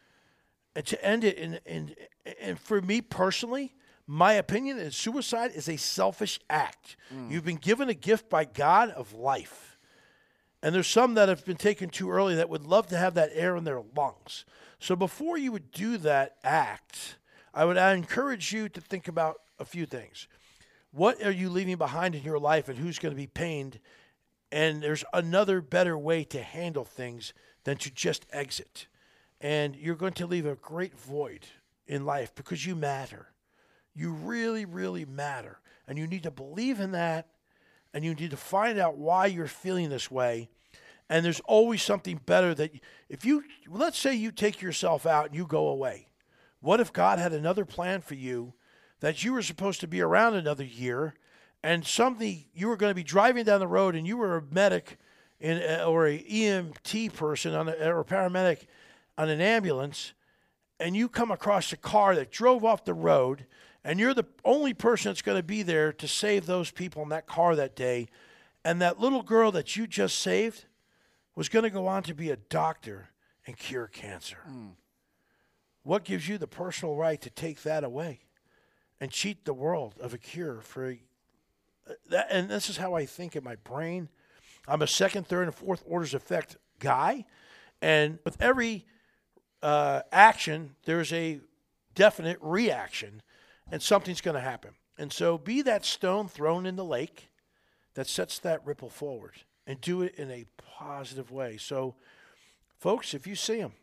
And to end it, in, in, and for me personally, my opinion is suicide is a selfish act. Mm. You've been given a gift by God of life. And there's some that have been taken too early that would love to have that air in their lungs. So before you would do that act, I would I encourage you to think about a few things. What are you leaving behind in your life and who's going to be pained? And there's another better way to handle things than to just exit. And you're going to leave a great void in life because you matter. You really, really matter. And you need to believe in that. And you need to find out why you're feeling this way. And there's always something better that if you, let's say you take yourself out and you go away. What if God had another plan for you that you were supposed to be around another year and something you were going to be driving down the road and you were a medic in, or a E M T person on a, or a paramedic on an ambulance, and you come across a car that drove off the road, and you're the only person that's going to be there to save those people in that car that day, and that little girl that you just saved was going to go on to be a doctor and cure cancer. Mm. What gives you the personal right to take that away and cheat the world of a cure for a, that? And this is how I think in my brain. I'm a second, third, and fourth orders effect guy, and with every Uh, action, there's a definite reaction, and something's going to happen. And so be that stone thrown in the lake that sets that ripple forward, and do it in a positive way. So, folks, if you see them,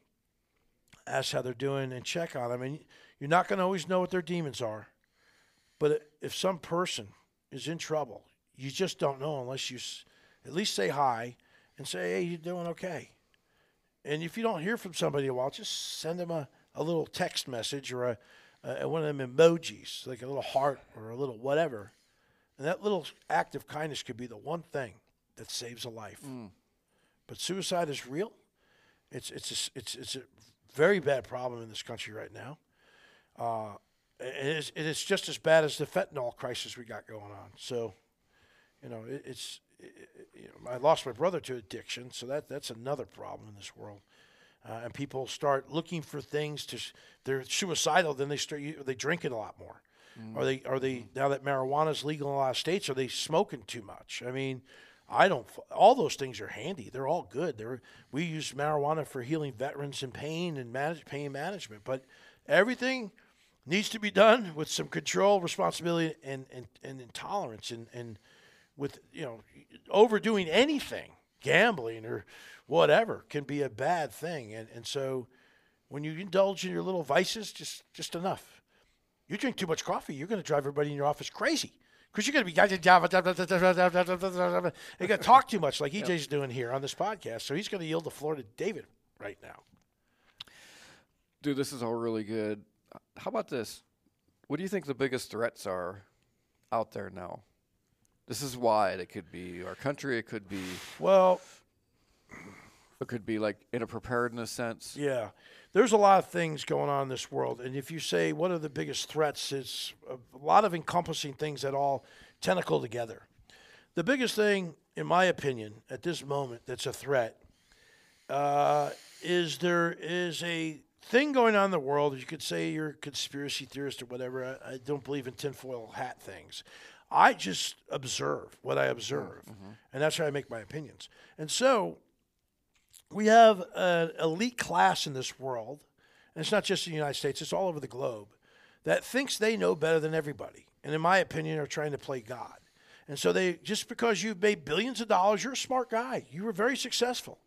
ask how they're doing and check on them. And you're not going to always know what their demons are, but if some person is in trouble, you just don't know unless you at least say hi and say, hey, you doing okay? And if you don't hear from somebody in a while, just send them a, a little text message or a, a one of them emojis, like a little heart or a little whatever, And that little act of kindness could be the one thing that saves a life. Mm. But suicide is real. It's it's a, it's it's a very bad problem in this country right now. Uh, it is it is just as bad as the fentanyl crisis we got going on. So, you know, it, it's it, you know, I lost my brother to addiction, so that that's another problem in this world. Uh, and people start looking for things to they're suicidal, then they start they drink it a lot more. Mm. Are they are they now that marijuana is legal in a lot of states? Are they smoking too much? I mean, I don't. All those things are handy. They're all good. They're we use marijuana for healing veterans in pain and manage, pain management. But everything needs to be done with some control, responsibility, and and, and intolerance, and and with you know overdoing anything, gambling or whatever can be a bad thing. And and so when you indulge in your little vices, just just enough. You drink too much coffee, you're going to drive everybody in your office crazy because you're going to be you got to talk too much like E J's doing here on this podcast. So he's going to yield the floor to David right now. Dude, this is all really good. How about this? What do you think the biggest threats are out there now? This is wide. It could be our country. It could be well. It could be like in a preparedness sense. Yeah. There's a lot of things going on in this world. And if you say, what are the biggest threats, it's a lot of encompassing things that all tentacle together. The biggest thing, in my opinion, at this moment that's a threat uh, is there is a thing going on in the world. You could say you're a conspiracy theorist or whatever. I, I don't believe in tinfoil hat things. I just observe what I observe. Mm-hmm. And that's how I make my opinions. And so we have an elite class in this world, and it's not just in the United States, it's all over the globe, that thinks they know better than everybody, and in my opinion are trying to play God. And so they just because you've made billions of dollars, you're a smart guy. You were very successful.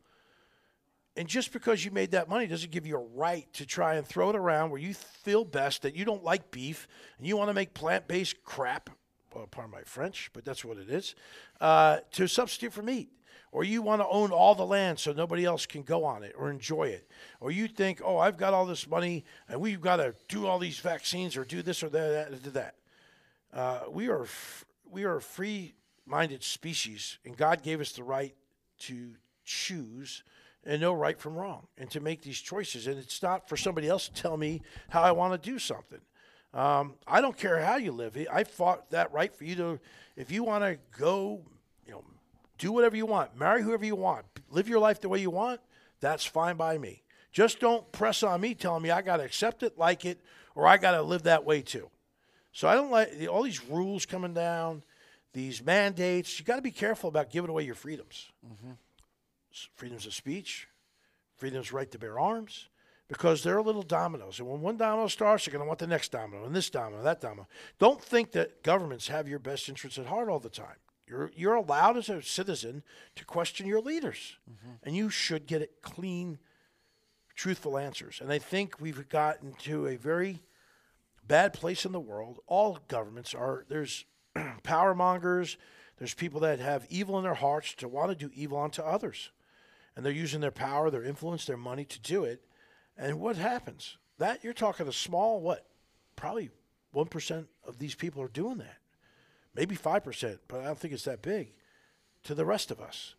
And just because you made that money doesn't give you a right to try and throw it around where you feel best, that you don't like beef, and you want to make plant-based crap, well, pardon my French, but that's what it is, uh, to substitute for meat. Or you want to own all the land so nobody else can go on it or enjoy it. Or you think, oh, I've got all this money and we've got to do all these vaccines or do this or that, that, that. Uh, we are f- we are a free-minded species, and God gave us the right to choose and know right from wrong and to make these choices. And it's not for somebody else to tell me how I want to do something. Um, I don't care how you live. I fought that right for you to, if you want to go, you know, do whatever you want. Marry whoever you want. Live your life the way you want. That's fine by me. Just don't press on me telling me I got to accept it, like it, or I got to live that way too. So I don't like all these rules coming down, these mandates. You got to be careful about giving away your freedoms. Mm-hmm. Freedoms of speech, freedom's right to bear arms, because they're little dominoes. And when one domino starts, you're going to want the next domino, and this domino, that domino. Don't think that governments have your best interests at heart all the time. You're you're allowed as a citizen to question your leaders, mm-hmm. and you should get it clean, truthful answers. And I think we've gotten to a very bad place in the world. All governments are, there's power mongers, there's people that have evil in their hearts to want to do evil unto others. And they're using their power, their influence, their money to do it. And what happens? That you're talking a small, what, probably one percent of these people are doing that. Maybe five percent, but I don't think it's that big, to the rest of us.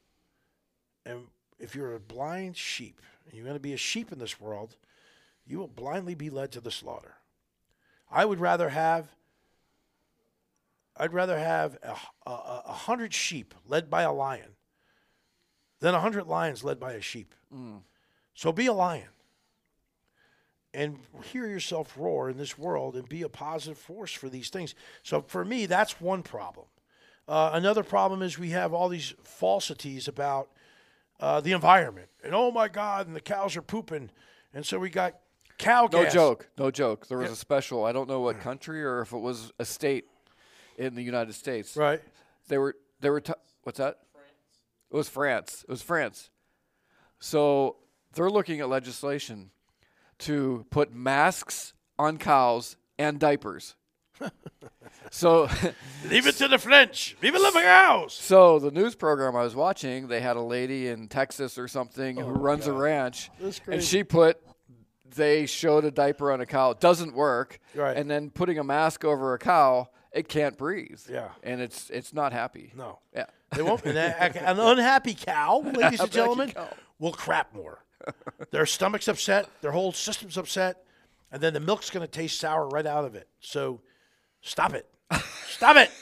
And if you're a blind sheep, and you're going to be a sheep in this world, you will blindly be led to the slaughter. I would rather have, I'd rather have a, a, a hundred sheep led by a lion than a hundred lions led by a sheep. Mm. So be a lion. And hear yourself roar in this world and be a positive force for these things. So for me, that's one problem. Uh, another problem is we have all these falsities about uh, the environment. And oh my God, and the cows are pooping. And so we got cow no gas. No joke. No joke. There was yeah. a special, I don't know what country or if it was a state in the United States. Right. They were, they were, t- what's that? France. It was France. It was France. So they're looking at legislation to put masks on cows and diapers. So leave it to the French. Vive la France. So the news program I was watching, they had a lady in Texas or something oh who runs God. a ranch, and she put, they showed a diaper on a cow. It doesn't work. Right. And then putting a mask over a cow it can't breathe. Yeah. And it's it's not happy. No. Yeah. They won't. An, an unhappy cow, ladies and gentlemen, cow. will crap more. Their stomach's upset. Their whole system's upset. And then the milk's going to taste sour right out of it. So stop it. Stop it.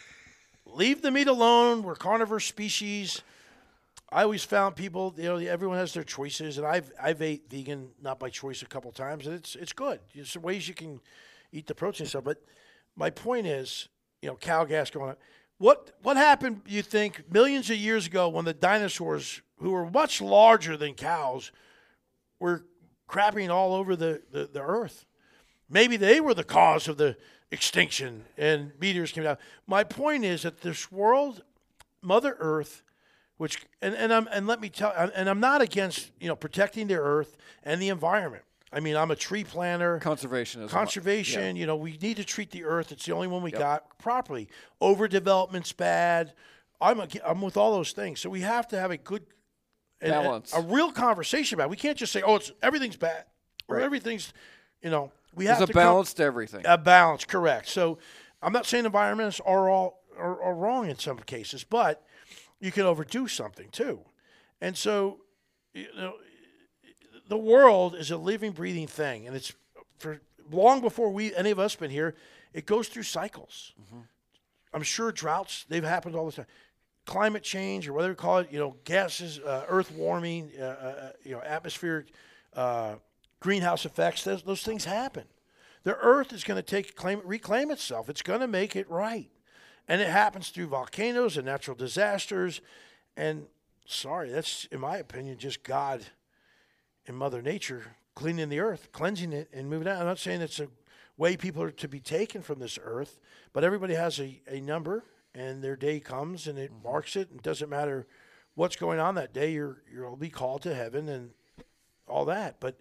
Leave the meat alone. We're carnivore species. I always found people, you know, everyone has their choices, and I've I've ate vegan not by choice a couple times, and it's it's good. There's some ways you can eat the protein stuff, but my point is, you know, cow gas going on. What what happened? You think millions of years ago when the dinosaurs, who were much larger than cows, were crapping all over the, the, the earth? Maybe they were the cause of the extinction, and meteors came down. My point is that this world, Mother Earth. Which and and I'm and let me tell and I'm not against, you know, protecting the earth and the environment. I mean, I'm a tree planter. Conservation is conservation. Yeah. You know, we need to treat the earth. It's the only one we Yep. got properly. Overdevelopment's bad. I'm a, I'm with all those things. So we have to have a good and, balance, a, a real conversation about it. We can't just say, oh, it's everything's bad or Right. everything's, you know, we There's have a to balance come, to everything. A balance, correct. So I'm not saying environmentalists are all are, are wrong in some cases, but you can overdo something too. And so, you know, the world is a living, breathing thing, and it's for long before we any of us been here. It goes through cycles. Mm-hmm. I'm sure droughts, they've happened all the time. Climate change, or whatever you call it, you know, gases, uh, earth warming, uh, uh, you know, atmospheric uh, greenhouse effects. Those, those things happen. The earth is going to take claim, reclaim itself. It's going to make it right. And it happens through volcanoes and natural disasters. And sorry, that's, in my opinion, just God and Mother Nature cleaning the earth, cleansing it, and moving out. I'm not saying it's a way people are to be taken from this earth, but everybody has a, a number, and their day comes, and it mm-hmm. marks it. And it doesn't matter what's going on that day. You're, you'll be called to heaven and all that. But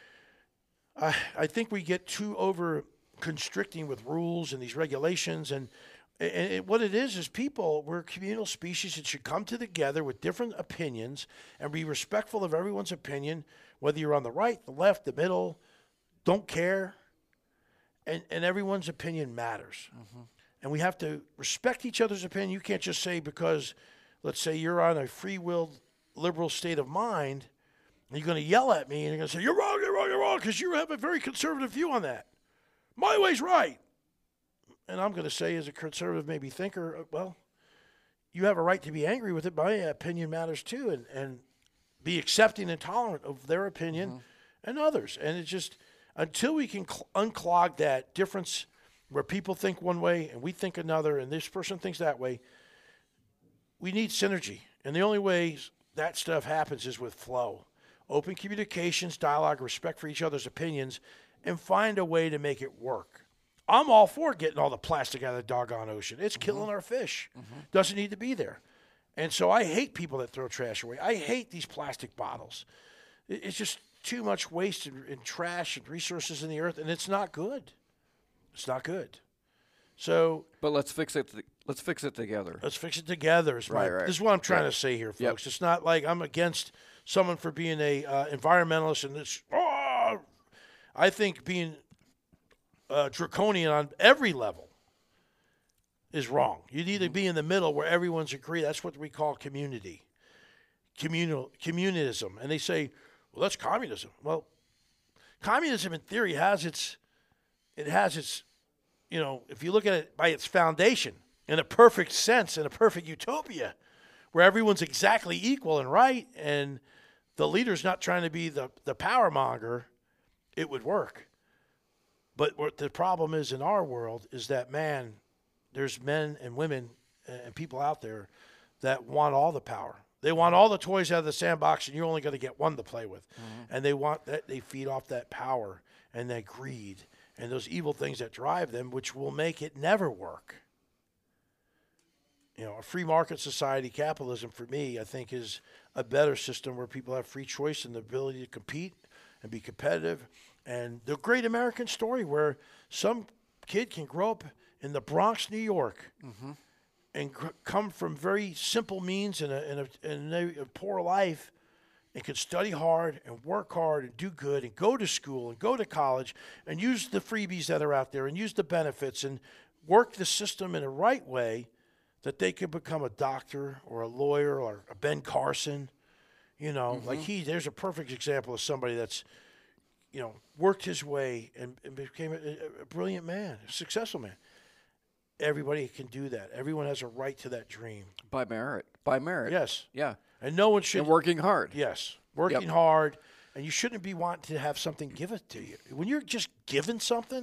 I, I think we get too over constricting with rules and these regulations, and And it, what it is is people, we're a communal species that should come together with different opinions and be respectful of everyone's opinion, whether you're on the right, the left, the middle, don't care. And, and everyone's opinion matters. Mm-hmm. And we have to respect each other's opinion. You can't just say because, let's say, you're on a free-willed liberal state of mind, and you're going to yell at me, and you're going to say, you're wrong, you're wrong, you're wrong, because you have a very conservative view on that. My way's right. And I'm going to say, as a conservative maybe thinker, well, you have a right to be angry with it. My opinion matters too, and, and be accepting and tolerant of their opinion mm-hmm. and others. And it's just, until we can cl- unclog that difference where people think one way and we think another and this person thinks that way, we need synergy. And the only way that stuff happens is with flow. Open communications, dialogue, respect for each other's opinions, and find a way to make it work. I'm all for getting all the plastic out of the doggone ocean. It's mm-hmm. killing our fish. Mm-hmm. Doesn't need to be there. And so I hate people that throw trash away. I hate these plastic bottles. It's just too much waste and, and trash and resources in the earth, and it's not good. It's not good. So, but let's fix it. Th- let's fix it together. Let's fix it together. Is right, my, right. This is what I'm trying right. to say here, folks. Yep. It's not like I'm against someone for being a uh, environmentalist and this. Oh, I think being Uh, draconian on every level is wrong. You need to be in the middle where everyone's agreed. That's what we call community, communal communism. And they say, well, that's communism. Well, communism in theory has its, it has its, you know, if you look at it by its foundation, in a perfect sense, in a perfect utopia, where everyone's exactly equal and right, and the leader's not trying to be the, the power monger, it would work. But what the problem is in our world is that, man, there's men and women and people out there that want all the power. They want all the toys out of the sandbox, and you're only going to get one to play with. Mm-hmm. And they want that. They feed off that power and that greed and those evil things that drive them, which will make it never work. You know, a free market society, capitalism, for me, I think is a better system where people have free choice and the ability to compete and be competitive. And the great American story where some kid can grow up in the Bronx, New York, mm-hmm. and c- come from very simple means in a, in, a, in a poor life, and can study hard and work hard and do good and go to school and go to college and use the freebies that are out there and use the benefits and work the system in a right way that they could become a doctor or a lawyer or a Ben Carson. You know, mm-hmm. like he, there's a perfect example of somebody that's, you know, worked his way and, and became a, a brilliant man, a successful man. Everybody can do that. Everyone has a right to that dream. By merit. By merit. Yes. Yeah. And no one should. And working hard. Yes. Working yep. hard. And you shouldn't be wanting to have something given to you. When you're just given something,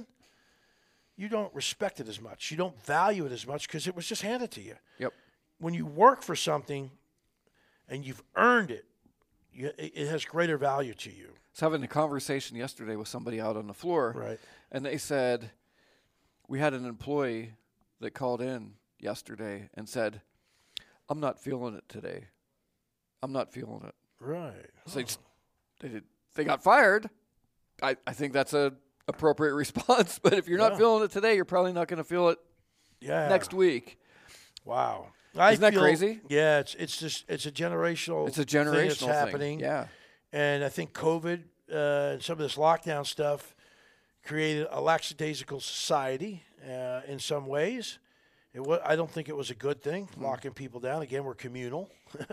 you don't respect it as much. You don't value it as much because it was just handed to you. Yep. When you work for something and you've earned it, you, it has greater value to you. I was having a conversation yesterday with somebody out on the floor. Right. And they said, we had an employee that called in yesterday and said, I'm not feeling it today. I'm not feeling it. Right. So oh. they, did, they got fired. I, I think that's a appropriate response. But if you're yeah. not feeling it today, you're probably not going to feel it yeah. next week. Wow. Isn't I that feel, crazy? Yeah, it's it's just it's a generational. It's a generational thing that's happening. Thing. Yeah. And I think COVID uh, and some of this lockdown stuff created a lackadaisical society uh, in some ways. It was, I don't think it was a good thing, mm. locking people down. Again, we're communal.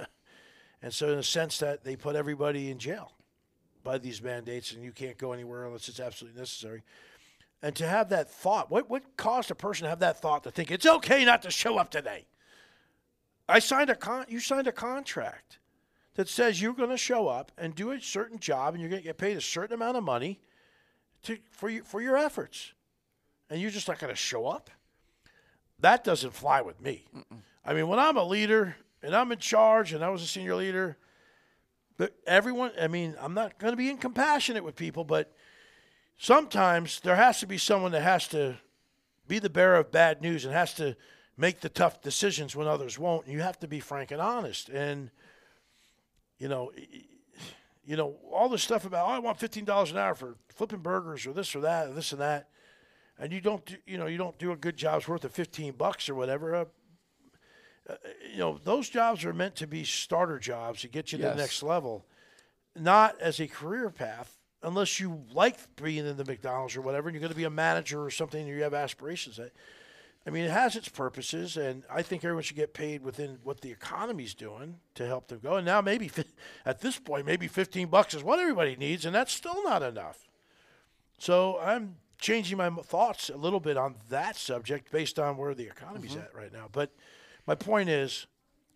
And so in a sense that they put everybody in jail by these mandates, and you can't go anywhere unless it's absolutely necessary. And to have that thought, what, what caused a person to have that thought to think, it's okay not to show up today? I signed a con- you signed a contract that says you're going to show up and do a certain job, and you're going to get paid a certain amount of money to for you, for your efforts. And you're just not going to show up? That doesn't fly with me. Mm-mm. I mean, when I'm a leader and I'm in charge and I was a senior leader, but everyone, I mean, I'm not going to be incompassionate with people, but sometimes there has to be someone that has to be the bearer of bad news and has to make the tough decisions when others won't. You have to be frank and honest. And, you know, you know, all this stuff about, oh, I want fifteen dollars an hour for flipping burgers or this or that or this and that. And you don't, do, you know, you don't do a good job's worth of fifteen bucks or whatever. Uh, uh, you know, those jobs are meant to be starter jobs to get you yes. to the next level, not as a career path, unless you like being in the McDonald's or whatever, and you're going to be a manager or something, and you have aspirations. I mean, it has its purposes, and I think everyone should get paid within what the economy's doing to help them go. And now maybe, at this point, maybe fifteen bucks is what everybody needs, and that's still not enough. So I'm changing my thoughts a little bit on that subject based on where the economy's mm-hmm. at right now. But my point is,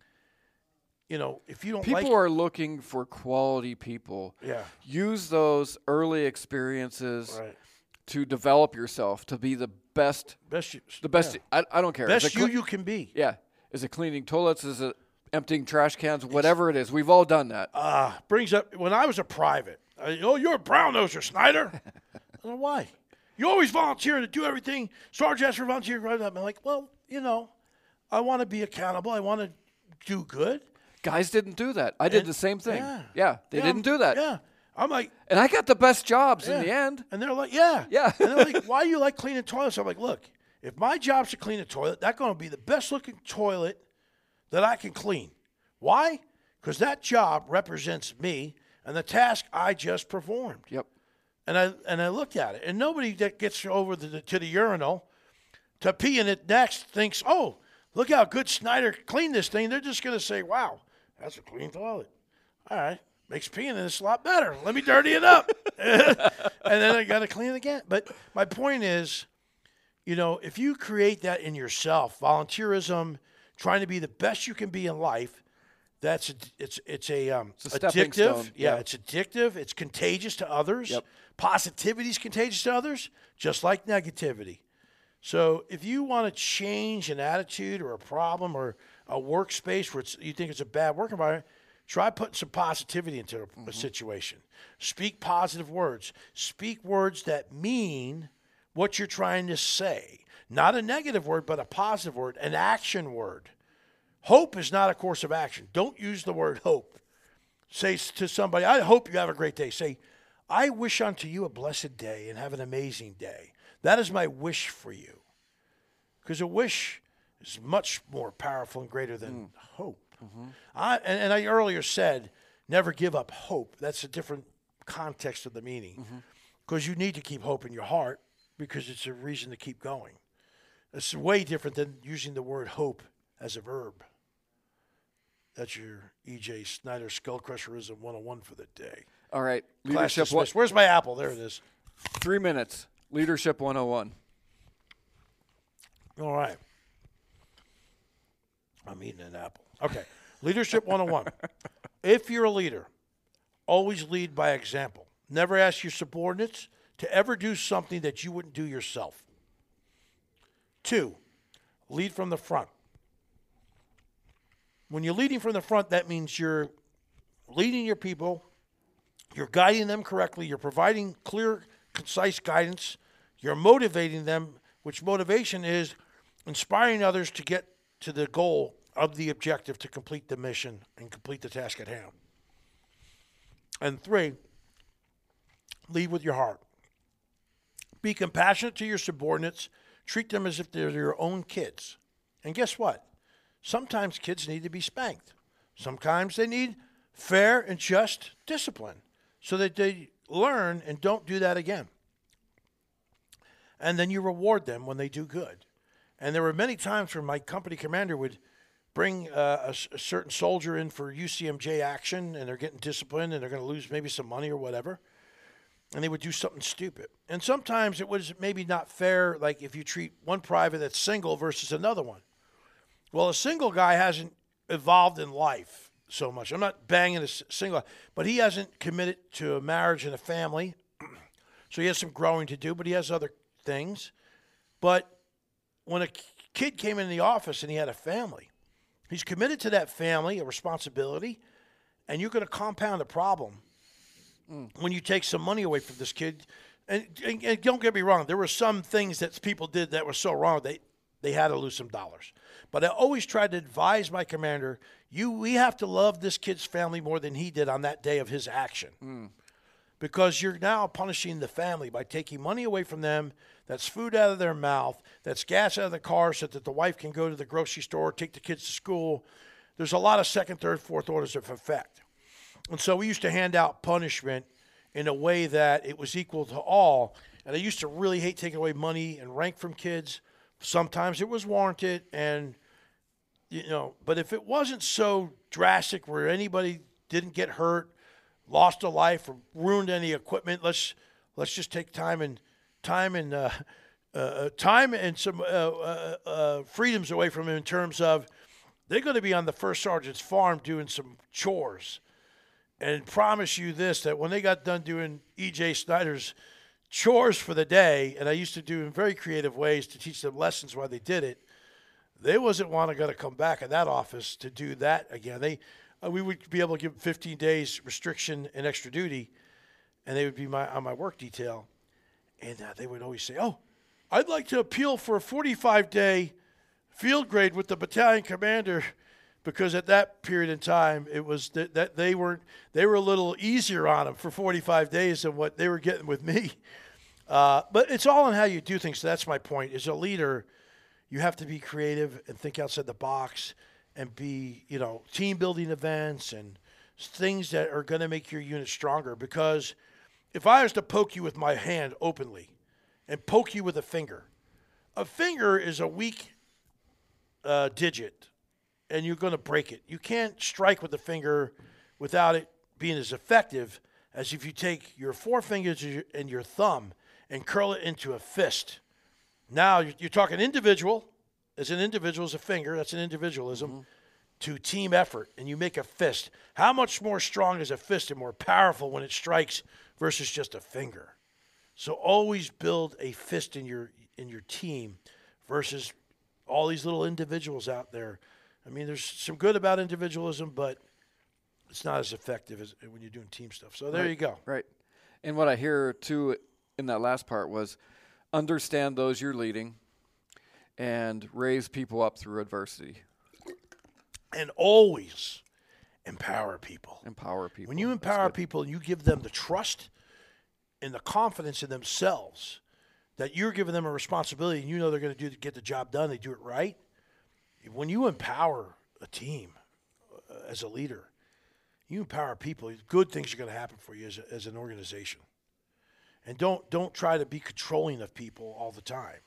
you know, if you don't people like people are looking for quality people. Yeah. Use those early experiences right. to develop yourself to be the best. Best you, the best. Yeah. I, I don't care. Best cle- you you can be. Yeah. Is it cleaning toilets? Is it emptying trash cans? Whatever it is. We've all done that. Uh, brings up, when I was a private, I, oh, you're a brown-noser, Snyder. I don't know why. You always volunteer to do everything. Sergeant asked for volunteer. I'm like, well, you know, I want to be accountable. I want to do good. Guys didn't do that. I did and, the same thing. Yeah, yeah they yeah, didn't do that. Yeah. I'm like. And I got the best jobs yeah. in the end. And they're like, yeah. Yeah. And they're like, why do you like cleaning toilets? I'm like, look, if my job's to clean a toilet, that's going to be the best-looking toilet that I can clean. Why? Because that job represents me and the task I just performed. Yep. And I and I looked at it, and nobody that gets over the, to the urinal to pee in it next thinks, oh, look how good Snyder cleaned this thing. They're just going to say, wow, that's a clean toilet. All right, makes peeing in this a lot better. Let me dirty it up. And then I got to clean it again. But my point is, you know, if you create that in yourself, volunteerism, trying to be the best you can be in life, that's a, it's it's a, um, it's a addictive. Stone. Yeah, yeah, it's addictive. It's contagious to others. Yep. Positivity is contagious to others, just like negativity. So if you want to change an attitude or a problem or a workspace where it's, you think it's a bad work environment, try putting some positivity into a, mm-hmm. a situation. Speak positive words. Speak words that mean what you're trying to say. Not a negative word, but a positive word, an action word. Hope is not a course of action. Don't use the word hope. Say to somebody, I hope you have a great day. Say, I wish unto you a blessed day and have an amazing day. That is my wish for you. Because a wish is much more powerful and greater than mm. hope. Mm-hmm. I, and, and I earlier said, never give up hope. That's a different context of the meaning. Because mm-hmm. you need to keep hope in your heart because it's a reason to keep going. It's way different than using the word hope as a verb. That's your E J Snyder Skull Crusherism one oh one for the day. All right. Class Leadership. dismissed. Where's my apple? There it is. Three minutes. Leadership one oh one. All right. I'm eating an apple. Okay. Leadership one oh one. If you're a leader, always lead by example. Never ask your subordinates to ever do something that you wouldn't do yourself. Two, lead from the front. When you're leading from the front, that means you're leading your people, you're guiding them correctly, you're providing clear, concise guidance, you're motivating them, which motivation is inspiring others to get to the goal of the objective to complete the mission and complete the task at hand. And three, lead with your heart. Be compassionate to your subordinates. Treat them as if they're your own kids. And guess what? Sometimes kids need to be spanked. Sometimes they need fair and just discipline so that they learn and don't do that again. And then you reward them when they do good. And there were many times where my company commander would bring uh, a, a certain soldier in for U C M J action, and they're getting disciplined, and they're going to lose maybe some money or whatever. And they would do something stupid. And sometimes it was maybe not fair, like if you treat one private that's single versus another one. Well, a single guy hasn't evolved in life so much. I'm not banging a single, but he hasn't committed to a marriage and a family. So he has some growing to do, but he has other things. But when a kid came in the office and he had a family, he's committed to that family, a responsibility, and you're going to compound the problem mm. when you take some money away from this kid. And, and, and don't get me wrong, there were some things that people did that were so wrong, they, they had to lose some dollars. But I always tried to advise my commander, you, we have to love this kid's family more than he did on that day of his action. Mm. Because you're now punishing the family by taking money away from them. That's food out of their mouth. That's gas out of the car so that the wife can go to the grocery store, take the kids to school. There's a lot of second, third, fourth orders of effect. And so we used to hand out punishment in a way that it was equal to all. And I used to really hate taking away money and rank from kids. Sometimes it was warranted, and you know, but if it wasn't so drastic where anybody didn't get hurt, lost a life, or ruined any equipment, let's let's just take time and time and uh, uh, time and some uh, uh, uh, freedoms away from him in terms of they're going to be on the first sergeant's farm doing some chores, and promise you this, that when they got done doing E J Snyder's chores for the day, and I used to do in very creative ways to teach them lessons while they did it, they wasn't want to go to come back in that office to do that again. They, uh, we would be able to give them fifteen days restriction and extra duty, and they would be my on my work detail, and uh, they would always say, "Oh, I'd like to appeal for a forty-five day field grade with the battalion commander," because at that period in time, it was th- that they weren't they were a little easier on them for forty-five days than what they were getting with me. Uh, but it's all on how you do things. So that's my point. As a leader, you have to be creative and think outside the box and be, you know, team building events and things that are going to make your unit stronger. Because if I was to poke you with my hand openly and poke you with a finger, a finger is a weak uh, digit, and you're going to break it. You can't strike with the finger without it being as effective as if you take your four fingers and your thumb and curl it into a fist. Now you're talking individual, as an individual is a finger, that's an individualism, mm-hmm. to team effort, and you make a fist. How much more strong is a fist and more powerful when it strikes versus just a finger? So always build a fist in your in your team versus all these little individuals out there. I mean, there's some good about individualism, but it's not as effective as when you're doing team stuff. So there right, you go. Right. And what I hear, too, in that last part was understand those you're leading and raise people up through adversity. And always empower people. Empower people. When you empower people and you give them the trust and the confidence in themselves that you're giving them a responsibility and you know they're going to do to get the job done, they do it right. When you empower a team uh, as a leader, you empower people, good things are going to happen for you as, a, as an organization. And don't don't try to be controlling of people all the time.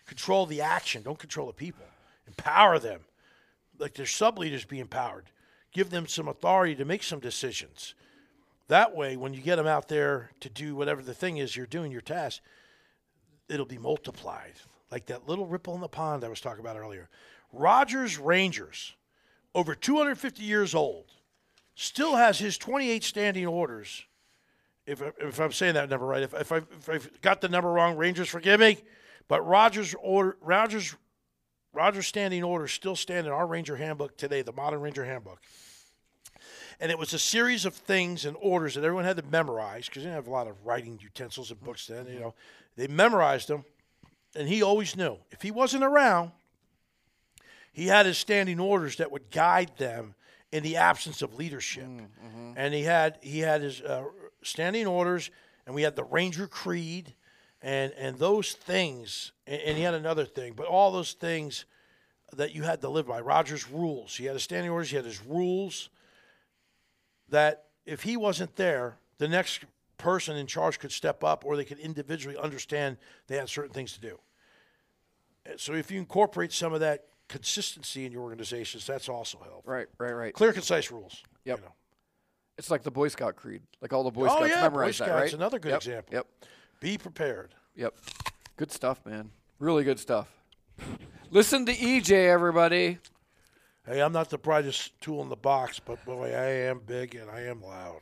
Control the action. Don't control the people. Empower them. Like their sub-leaders be empowered. Give them some authority to make some decisions. That way, when you get them out there to do whatever the thing is you're doing, your task, it'll be multiplied. Like that little ripple in the pond I was talking about earlier. Rogers Rangers, over two hundred fifty years old, still has his twenty-eight standing orders. If, if I'm saying that number right, if, if, I, if I've got the number wrong, Rangers, forgive me. But Rogers order, Rogers, Rogers standing orders still stand in our Ranger handbook today, the modern Ranger handbook. And it was a series of things and orders that everyone had to memorize because they didn't have a lot of writing utensils and books then. You know, they memorized them, and he always knew if he wasn't around, he had his standing orders that would guide them in the absence of leadership. Mm-hmm. And he had he had his uh, standing orders, and we had the Ranger Creed, and and those things, and, and he had another thing, but all those things that you had to live by. Rogers rules. He had his standing orders. He had his rules. That if he wasn't there, the next person in charge could step up, or they could individually understand they had certain things to do. So if you incorporate some of that consistency in your organizations, that's also helpful. Right, right, right. Clear, concise rules. Yep. You know. It's like the Boy Scout creed. Like all the Boy Oh, Scouts yeah, memorize Boy that, Scouts, right? another good yep. example. Yep. Be prepared. Yep. Good stuff, man. Really good stuff. Listen to E J, everybody. Hey, I'm not the brightest tool in the box, but boy, I am big and I am loud.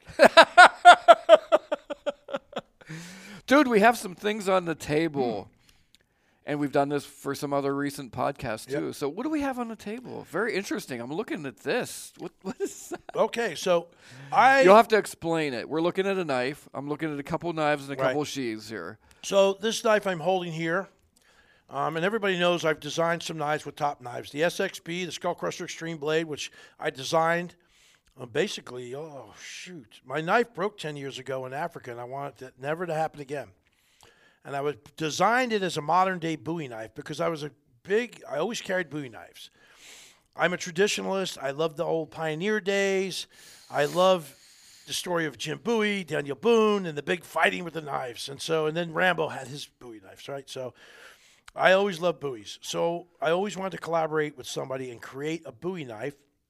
Dude, we have some things on the table. And we've done this for some other recent podcasts, too. Yep. So what do we have on the table? Very interesting. I'm looking at this. What What is that? Okay, so I... You'll have to explain it. We're looking at a knife. I'm looking at a couple knives and a right. couple sheaths here. So this knife I'm holding here, um, and everybody knows I've designed some knives with top knives. The S X B, the Skull Crusher Extreme Blade, which I designed uh, basically, oh, shoot. My knife broke ten years ago in Africa, and I wanted it never to happen again. And I was designed it as a modern-day Bowie knife because I was a big, I always carried Bowie knives. I'm a traditionalist. I love the old pioneer days. I love the story of Jim Bowie, Daniel Boone, and the big fighting with the knives. And so, and then Rambo had his Bowie knives, right? So I always loved Bowies. So I always wanted to collaborate with somebody and create a Bowie knife.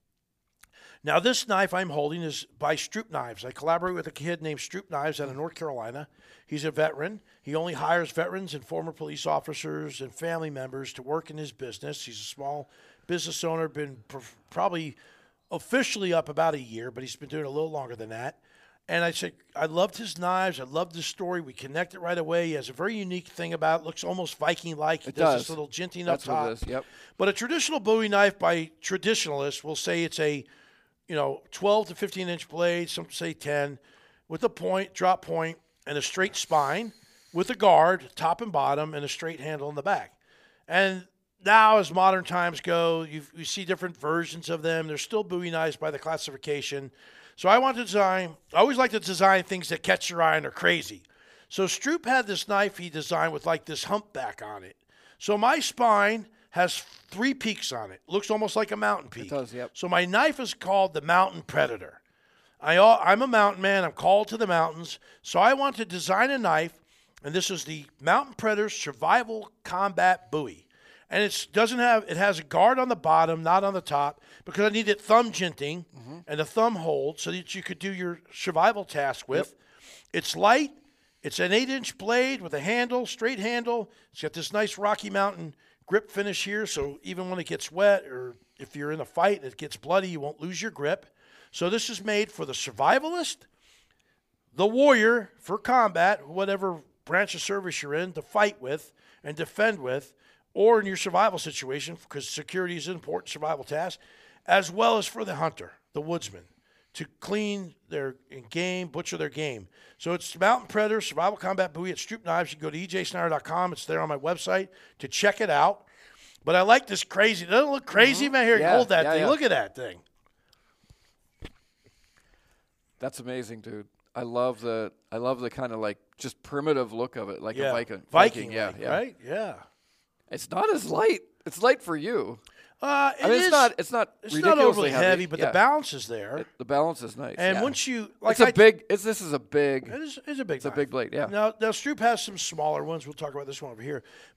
Now, this knife I'm holding is by Stroop Knives. I collaborate with a kid named Stroop Knives out of North Carolina. He's a veteran. He only hires veterans and former police officers and family members to work in his business. He's a small business owner, been pr- probably officially up about a year, but he's been doing it a little longer than that. And I said, I loved his knives. I loved his story. We connected right away. He has a very unique thing about it. Looks almost Viking-like. He it does, does this little jinting That's up top. What it is. Yep. But a traditional Bowie knife by traditionalists will say it's a you know, twelve to fifteen inch blade, some say ten, with a point, drop point, and a straight spine with a guard, top and bottom, and a straight handle in the back. And now, as modern times go, you you see different versions of them. They're still Bowie knives by the classification. So I want to design, I always like to design things that catch your eye and are crazy. So Stroop had this knife he designed with like this humpback on it. So my spine has three peaks on it. Looks almost like a mountain peak. It does, yep. So my knife is called the Mountain Predator. I, I'm a mountain man. I'm called to the mountains. So I want to design a knife, and this is the Mountain Predator Survival Combat Bowie. And it doesn't have, it has a guard on the bottom, not on the top, because I needed thumb jinting mm-hmm. and a thumb hold so that you could do your survival task with. Yep. It's light. It's an eight inch blade with a handle, straight handle. It's got this nice Rocky Mountain grip finish here, so even when it gets wet or if you're in a fight and it gets bloody, you won't lose your grip. So this is made for the survivalist, the warrior for combat, whatever branch of service you're in, to fight with and defend with, or in your survival situation, because security is an important survival task, as well as for the hunter, the woodsman, to clean their game, butcher their game. So it's Mountain Predator, Survival Combat Bowie at Stroop Knives. You can go to E J Snyder dot com. It's there on my website to check it out. But I like this crazy. Doesn't it look crazy, mm-hmm. man? Here, yeah, hold that yeah, thing. Yeah. Look at that thing. That's amazing, dude. I love the I love the kind of like just primitive look of it, like yeah. a Viking. Viking, Viking yeah, like, yeah. Right? Yeah. It's not as light. It's light for you. Uh, it I mean, is, it's not. It's not. It's ridiculously not overly heavy, heavy, but yeah. the balance is there. It, the balance is nice. And yeah. once you like, it's a I, big. It's this is a big. It is, it's a big. It's a knife. big blade. Yeah. Now, now Stroop has some smaller ones. We'll talk about this one over here. But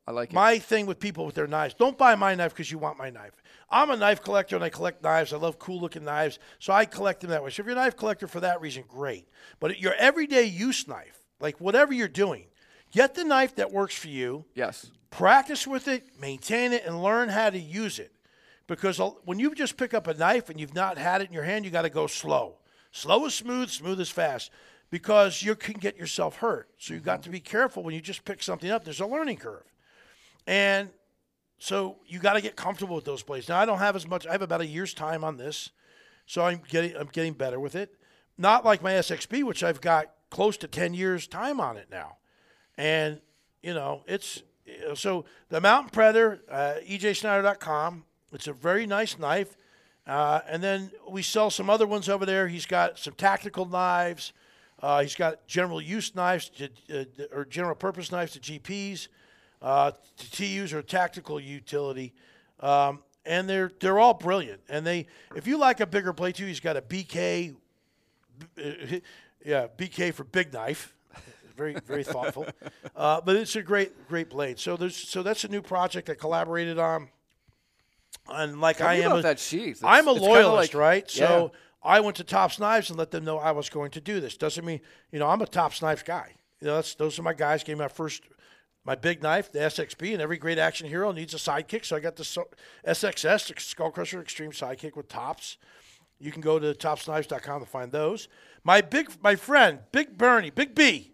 I like it. My thing with people with their knives, don't buy my knife because you want my knife. I'm a knife collector, and I collect knives. I love cool-looking knives, so I collect them that way. So if you're a knife collector for that reason, great. But your everyday use knife, like whatever you're doing, get the knife that works for you. Yes. Practice with it, maintain it, and learn how to use it. Because when you just pick up a knife and you've not had it in your hand, you got to go slow. Slow is smooth, smooth is fast. Because you can get yourself hurt. So you've got to be careful when you just pick something up. There's a learning curve. And so you got to get comfortable with those blades. Now, I don't have as much. I have about a year's time on this. So I'm getting I'm getting better with it. Not like my S X B, which I've got close to ten years time on it now. And, you know, it's – so the Mountain Predator, uh, E J Snyder dot com. It's a very nice knife. Uh, and then we sell some other ones over there. He's got some tactical knives. Uh, he's got general use knives to, uh, or general purpose knives to G Ps, uh, to T Us or tactical utility. Um, and they're they're all brilliant. And they, if you like a bigger blade too, he's got a B K, uh, yeah, B K for big knife. Very very thoughtful. Uh, but it's a great great blade. So there's so that's a new project I collaborated on. And like Tell I me am, about a, that sheath. It's, I'm a it's kinda loyalist, like, right? Yeah. So I went to Tops Knives and let them know I was going to do this. Doesn't mean, you know, I'm a Tops Knives guy. You know, that's those are my guys. Gave me my first, my big knife, the S X B, and every great action hero needs a sidekick. So I got the S X S, the Skull Crusher Extreme Sidekick with Tops. You can go to tops knives dot com to find those. My big, my friend, Big Bernie, Big B,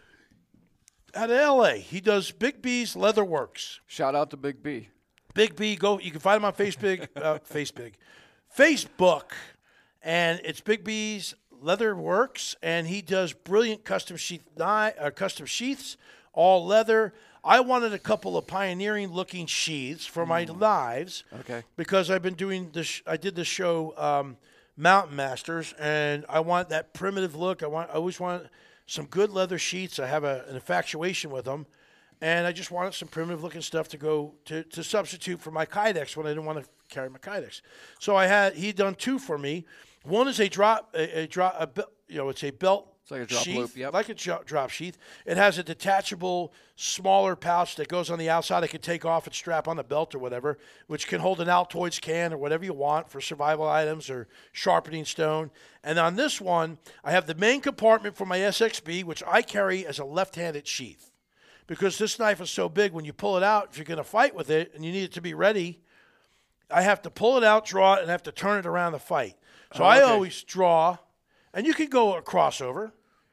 out of L A. He does Big B's Leather Works. Shout out to Big B. Big B, go. You can find him on Facebook, uh, Facebook, Facebook, and it's Big B's Leather Works, and he does brilliant custom sheath knife, uh, custom sheaths, all leather. I wanted a couple of pioneering-looking sheaths for my mm. knives, okay, because I've been doing this. I did this show, um, Mountain Masters, and I want that primitive look. I want. I always want some good leather sheaths. I have a, an infatuation with them. And I just wanted some primitive-looking stuff to go to, to substitute for my Kydex when I didn't want to carry my Kydex. So I had he done two for me. One is a drop, a, a drop, a, you know, it's a belt it's like a drop sheath, loop, yep. like a drop sheath. It has a detachable, smaller pouch that goes on the outside. I can take off and strap on the belt or whatever, which can hold an Altoids can or whatever you want for survival items or sharpening stone. And on this one, I have the main compartment for my S X B, which I carry as a left-handed sheath. Because this knife is so big, when you pull it out, if you're going to fight with it and you need it to be ready, I have to pull it out, draw it, and have to turn it around the fight. So oh, okay. I always draw, and you can go a crossover,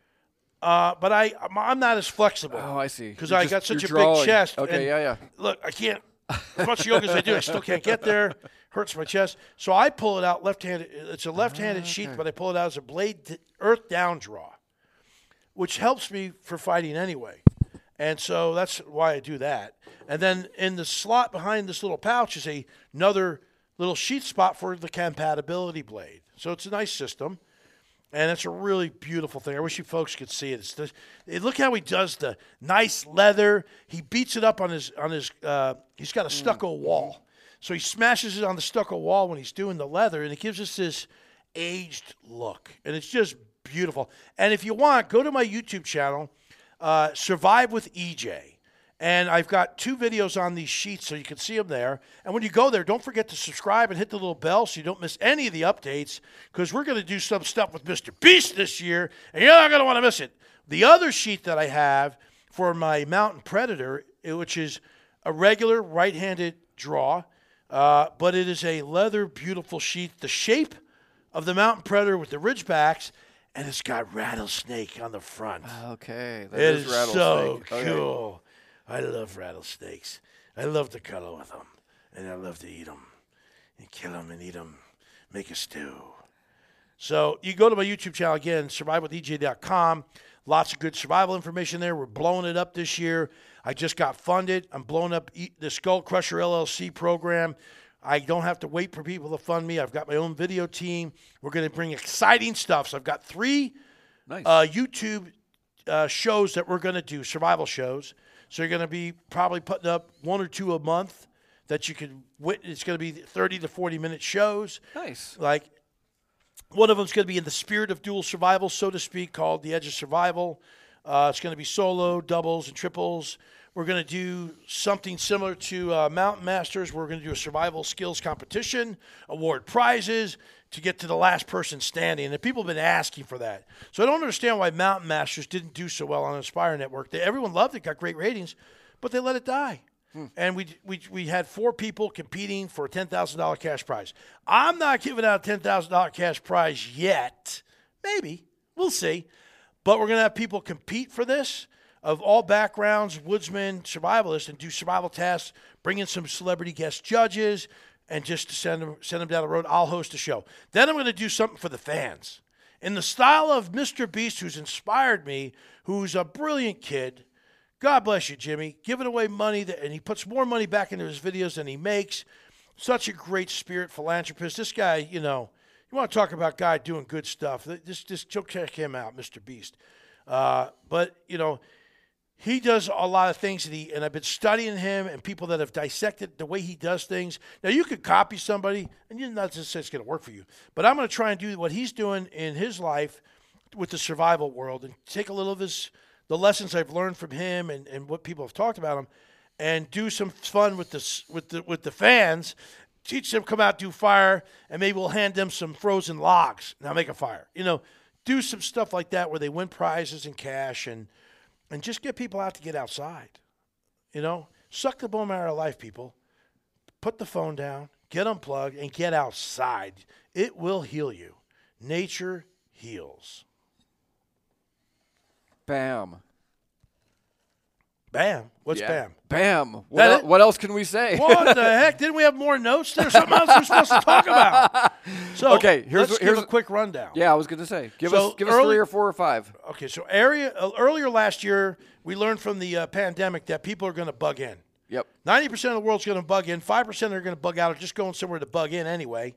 uh, but I, I'm not as flexible. Oh, I see. Because You're I just, got such a drawing. big chest. Okay, and yeah, yeah. Look, I can't, as much yoga as I do, I still can't get there. Hurts my chest. So I pull it out left-handed. It's a left-handed oh, okay. sheath, but I pull it out as a blade earth down draw, which helps me for fighting anyway. And so that's why I do that. And then in the slot behind this little pouch is a, another little sheath spot for the compatibility blade. So it's a nice system, and it's a really beautiful thing. I wish you folks could see it. It's the, look how he does the nice leather. He beats it up on his on his. Uh, he's got a stucco mm. wall, so he smashes it on the stucco wall when he's doing the leather, and it gives us this aged look, and it's just beautiful. And if you want, go to my YouTube channel. Uh, Survive with E J. And I've got two videos on these sheets so you can see them there. And when you go there, don't forget to subscribe and hit the little bell so you don't miss any of the updates, because we're going to do some stuff with Mister Beast this year, and you're not going to want to miss it. The other sheet that I have for my Mountain Predator, which is a regular right-handed draw, uh, but it is a leather, beautiful sheet, the shape of the Mountain Predator with the Ridgebacks, and it's got rattlesnake on the front. Okay. That it is, is so okay. cool. I love rattlesnakes. I love to cuddle with them, and I love to eat them, and kill them and eat them, make a stew. So you go to my YouTube channel again, survive with E J dot com. Lots of good survival information there. We're blowing it up this year. I just got funded. I'm blowing up the Skull Crusher L L C program. I don't have to wait for people to fund me. I've got my own video team. We're going to bring exciting stuff. So I've got three nice. uh, YouTube uh, shows that we're going to do, survival shows. So you're going to be probably putting up one or two a month that you can witness. It's going to be thirty to forty minute shows. Nice. Like one of them is going to be in the spirit of dual survival, so to speak, called The Edge of Survival. Uh, it's going to be solo, doubles, and triples. We're going to do something similar to uh, Mountain Masters. We're going to do a survival skills competition, award prizes to get to the last person standing. And people have been asking for that. So I don't understand why Mountain Masters didn't do so well on Inspire Network. They, everyone loved it, got great ratings, but they let it die. Hmm. And we, we we had four people competing for a ten thousand dollars cash prize. I'm not giving out a ten thousand dollars cash prize yet. Maybe. We'll see. But we're going to have people compete for this of all backgrounds, woodsmen, survivalists, and do survival tests, bring in some celebrity guest judges, and just to send them, send them down the road. I'll host a show. Then I'm going to do something for the fans. In the style of Mister Beast, who's inspired me, who's a brilliant kid. God bless you, Jimmy. Giving away money, that, and he puts more money back into his videos than he makes. Such a great spirit philanthropist. This guy, you know, you want to talk about a guy doing good stuff. Just, just check him out, Mister Beast. Uh, but, you know, he does a lot of things, that he, and I've been studying him and people that have dissected the way he does things. Now, you could copy somebody, and you're not just say it's going to work for you. But I'm going to try and do what he's doing in his life with the survival world and take a little of his the lessons I've learned from him and, and what people have talked about him, and do some fun with the with the with the fans. Teach them, come out, do fire, and maybe we'll hand them some frozen logs. Now make a fire. You know, do some stuff like that where they win prizes and cash, and and just get people out to get outside. You know, suck the bone marrow of life, people. Put the phone down, get unplugged, and get outside. It will heal you. Nature heals. Bam. Bam. What's yeah. bam? Bam. What, el- what else can we say? What the heck? Didn't we have more notes? There's something else we're supposed to talk about. So okay, here's let's here's give a quick rundown. Yeah, I was going to say. Give so us give early, us three or four or five. Okay, so area uh, earlier last year, we learned from the uh, pandemic that people are going to bug in. Yep. ninety percent of the world's going to bug in. five percent are going to bug out or just going somewhere to bug in anyway.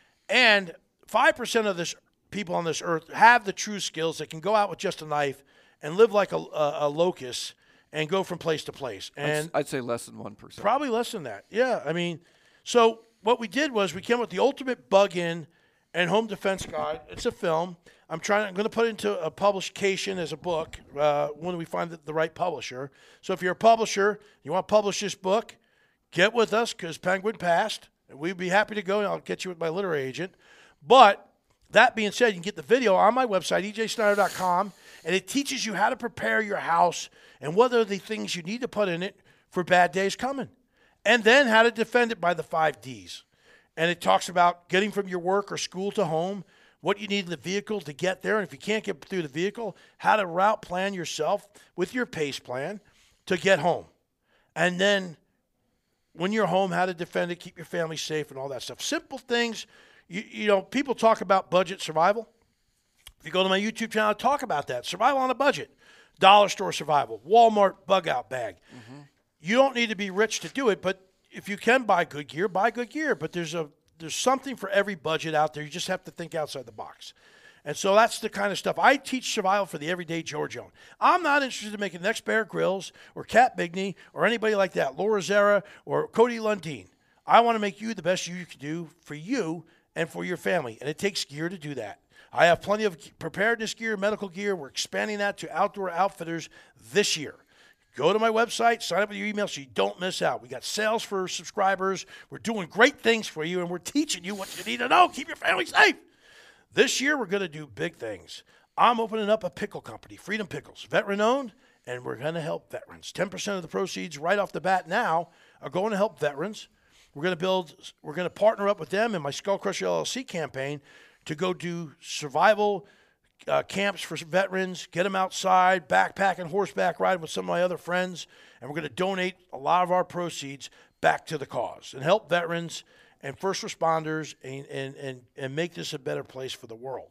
And five percent of this people on this earth have the true skills that can go out with just a knife and live like a, a, a locust and go from place to place. And I'd, I'd say less than one percent. Probably less than that. Yeah, I mean, so what we did was we came up with the ultimate bug-in and home defense guide. It's a film. I'm trying. I'm going to put it into a publication as a book uh, when we find the, the right publisher. So if you're a publisher, you want to publish this book, get with us because Penguin passed. And we'd be happy to go, and I'll get you with my literary agent. But that being said, you can get the video on my website, e j snyder dot com, and it teaches you how to prepare your house and what are the things you need to put in it for bad days coming. And then how to defend it by the five Ds. And it talks about getting from your work or school to home, what you need in the vehicle to get there. And if you can't get through the vehicle, how to route plan yourself with your PACE plan to get home. And then when you're home, how to defend it, keep your family safe and all that stuff. Simple things. You, you know, people talk about budget survival. If you go to my YouTube channel, I talk about that. Survival on a budget. Dollar store survival. Walmart bug out bag. Mm-hmm. You don't need to be rich to do it, but if you can buy good gear, buy good gear. But there's a there's something for every budget out there. You just have to think outside the box. And so that's the kind of stuff. I teach survival for the everyday Georgian. I'm not interested in making the next Bear Grylls or Kat Bigney or anybody like that, Laura Zera or Cody Lundeen. I want to make you the best you can do for you and for your family. And it takes gear to do that. I have plenty of preparedness gear, medical gear. We're expanding that to outdoor outfitters this year. Go to my website, sign up with your email so you don't miss out. We got sales for subscribers. We're doing great things for you, and we're teaching you what you need to know. Keep your family safe. This year, we're going to do big things. I'm opening up a pickle company, Freedom Pickles, veteran-owned, and we're going to help veterans. ten percent of the proceeds right off the bat now are going to help veterans. We're going to build, we're going to partner up with them in my Skull Crusher L L C campaign to go do survival uh, camps for veterans, get them outside, backpack and horseback riding with some of my other friends, and we're going to donate a lot of our proceeds back to the cause and help veterans and first responders and, and, and, and make this a better place for the world.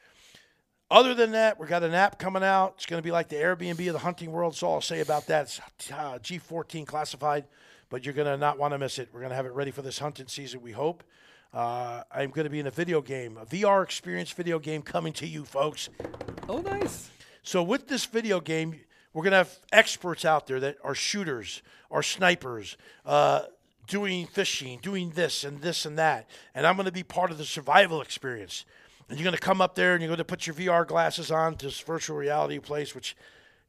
Other than that, we've got an app coming out. It's going to be like the Airbnb of the hunting world. That's all I'll say about that. It's uh, G fourteen classified, but you're going to not want to miss it. We're going to have it ready for this hunting season, we hope. Uh, I'm going to be in a video game, a V R experience video game coming to you, folks. Oh, nice. So with this video game, we're going to have experts out there that are shooters, are snipers, uh, doing fishing, doing this and this and that. And I'm going to be part of the survival experience. And you're going to come up there and you're going to put your V R glasses on to this virtual reality place, which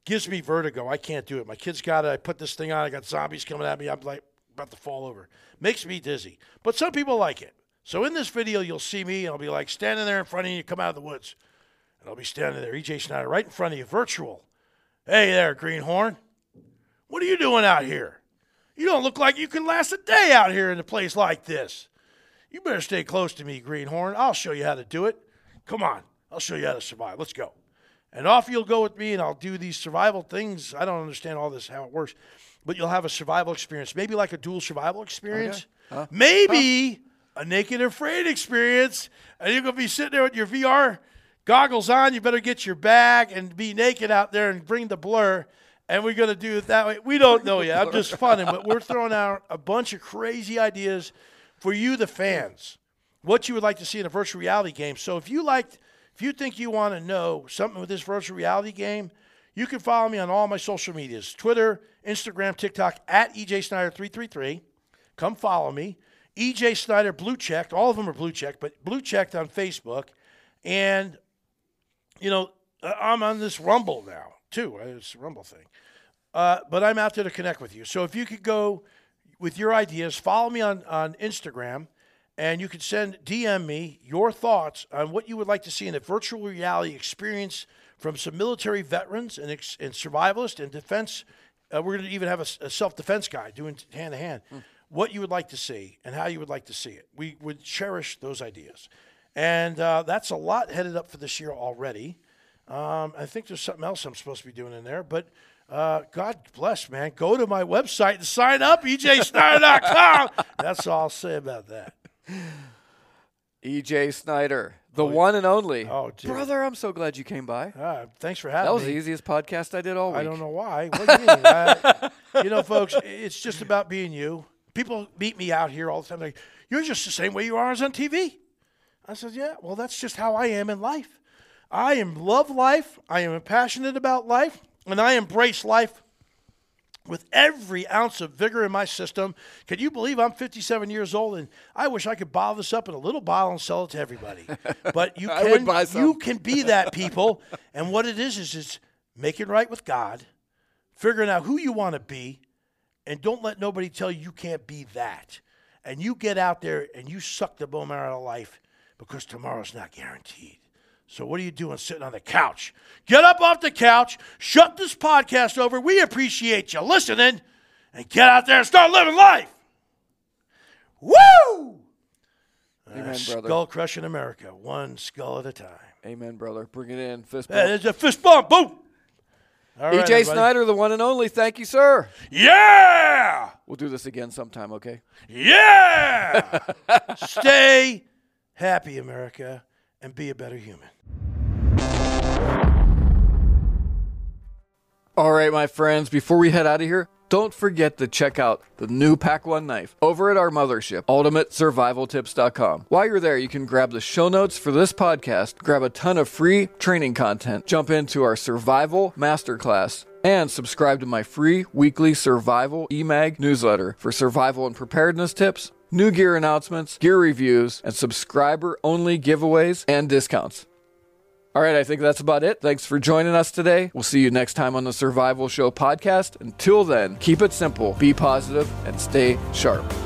gives me vertigo. I can't do it. My kid's got it. I put this thing on. I got zombies coming at me. I'm like about to fall over. Makes me dizzy. But some people like it. So in this video, you'll see me, and I'll be like standing there in front of you, come out of the woods. And I'll be standing there, E J Snyder, right in front of you, virtual. Hey there, Greenhorn. What are you doing out here? You don't look like you can last a day out here in a place like this. You better stay close to me, Greenhorn. I'll show you how to do it. Come on. I'll show you how to survive. Let's go. And off you'll go with me, and I'll do these survival things. I don't understand all this, how it works. But you'll have a survival experience, maybe like a dual survival experience. Okay. Huh? Maybe huh? a naked and afraid experience. And you're going to be sitting there with your V R goggles on. You better get your bag and be naked out there and bring the blur. And we're going to do it that way. We don't know yet. I'm just funning. But we're throwing out a bunch of crazy ideas for you, the fans, what you would like to see in a virtual reality game. So if you liked, if you think you want to know something with this virtual reality game, you can follow me on all my social medias, Twitter, Instagram, TikTok, at E J Snyder three three three. Come follow me. E J Snyder blue checked. All of them are blue checked, but blue checked on Facebook. And, you know, I'm on this Rumble now, too. It's a Rumble thing. Uh, but I'm out there to connect with you. So if you could go with your ideas, follow me on, on Instagram, and you could send, D M me your thoughts on what you would like to see in a virtual reality experience from some military veterans and, ex- and survivalists and defense. Uh, we're going to even have a, a self-defense guy doing hand-to-hand. Mm. What you would like to see and how you would like to see it. We would cherish those ideas. And uh, that's a lot headed up for this year already. Um, I think there's something else I'm supposed to be doing in there, but uh, God bless, man. Go to my website and sign up, E J Snyder dot com. That's all I'll say about that. E J Snyder, the oh, one and only. Oh, dude. Brother, I'm so glad you came by. Uh, thanks for having me. That was me. The easiest podcast I did all week. I don't know why. What do you mean? uh, you know, folks, it's just about being you. People meet me out here all the time. Like, you're just the same way you are as on T V. I said, yeah, well, that's just how I am in life. I am love life. I am passionate about life. And I embrace life with every ounce of vigor in my system. Can you believe I'm fifty-seven years old, and I wish I could bottle this up in a little bottle and sell it to everybody. But you can, buy some. You can be that, people. And what it is is it's making right with God, figuring out who you want to be, and don't let nobody tell you you can't be that. And you get out there and you suck the bone marrow out of life because tomorrow's not guaranteed. So what are you doing sitting on the couch? Get up off the couch, shut this podcast over. We appreciate you listening, and get out there and start living life. Woo! Amen, uh, brother. Skull crushing America, one skull at a time. Amen, brother. Bring it in. Fist bump. There's a fist bump. Boom. All E J right, Snyder, the one and only. Thank you, sir. Yeah! We'll do this again sometime, okay? Yeah! Stay happy, America, and be a better human. All right, my friends, before we head out of here, don't forget to check out the new Pack One knife over at our mothership, ultimate survival tips dot com. While you're there, you can grab the show notes for this podcast, grab a ton of free training content, jump into our survival masterclass, and subscribe to my free weekly survival e-mag newsletter for survival and preparedness tips, new gear announcements, gear reviews, and subscriber-only giveaways and discounts. All right, I think that's about it. Thanks for joining us today. We'll see you next time on the Survival Show podcast. Until then, keep it simple, be positive, and stay sharp.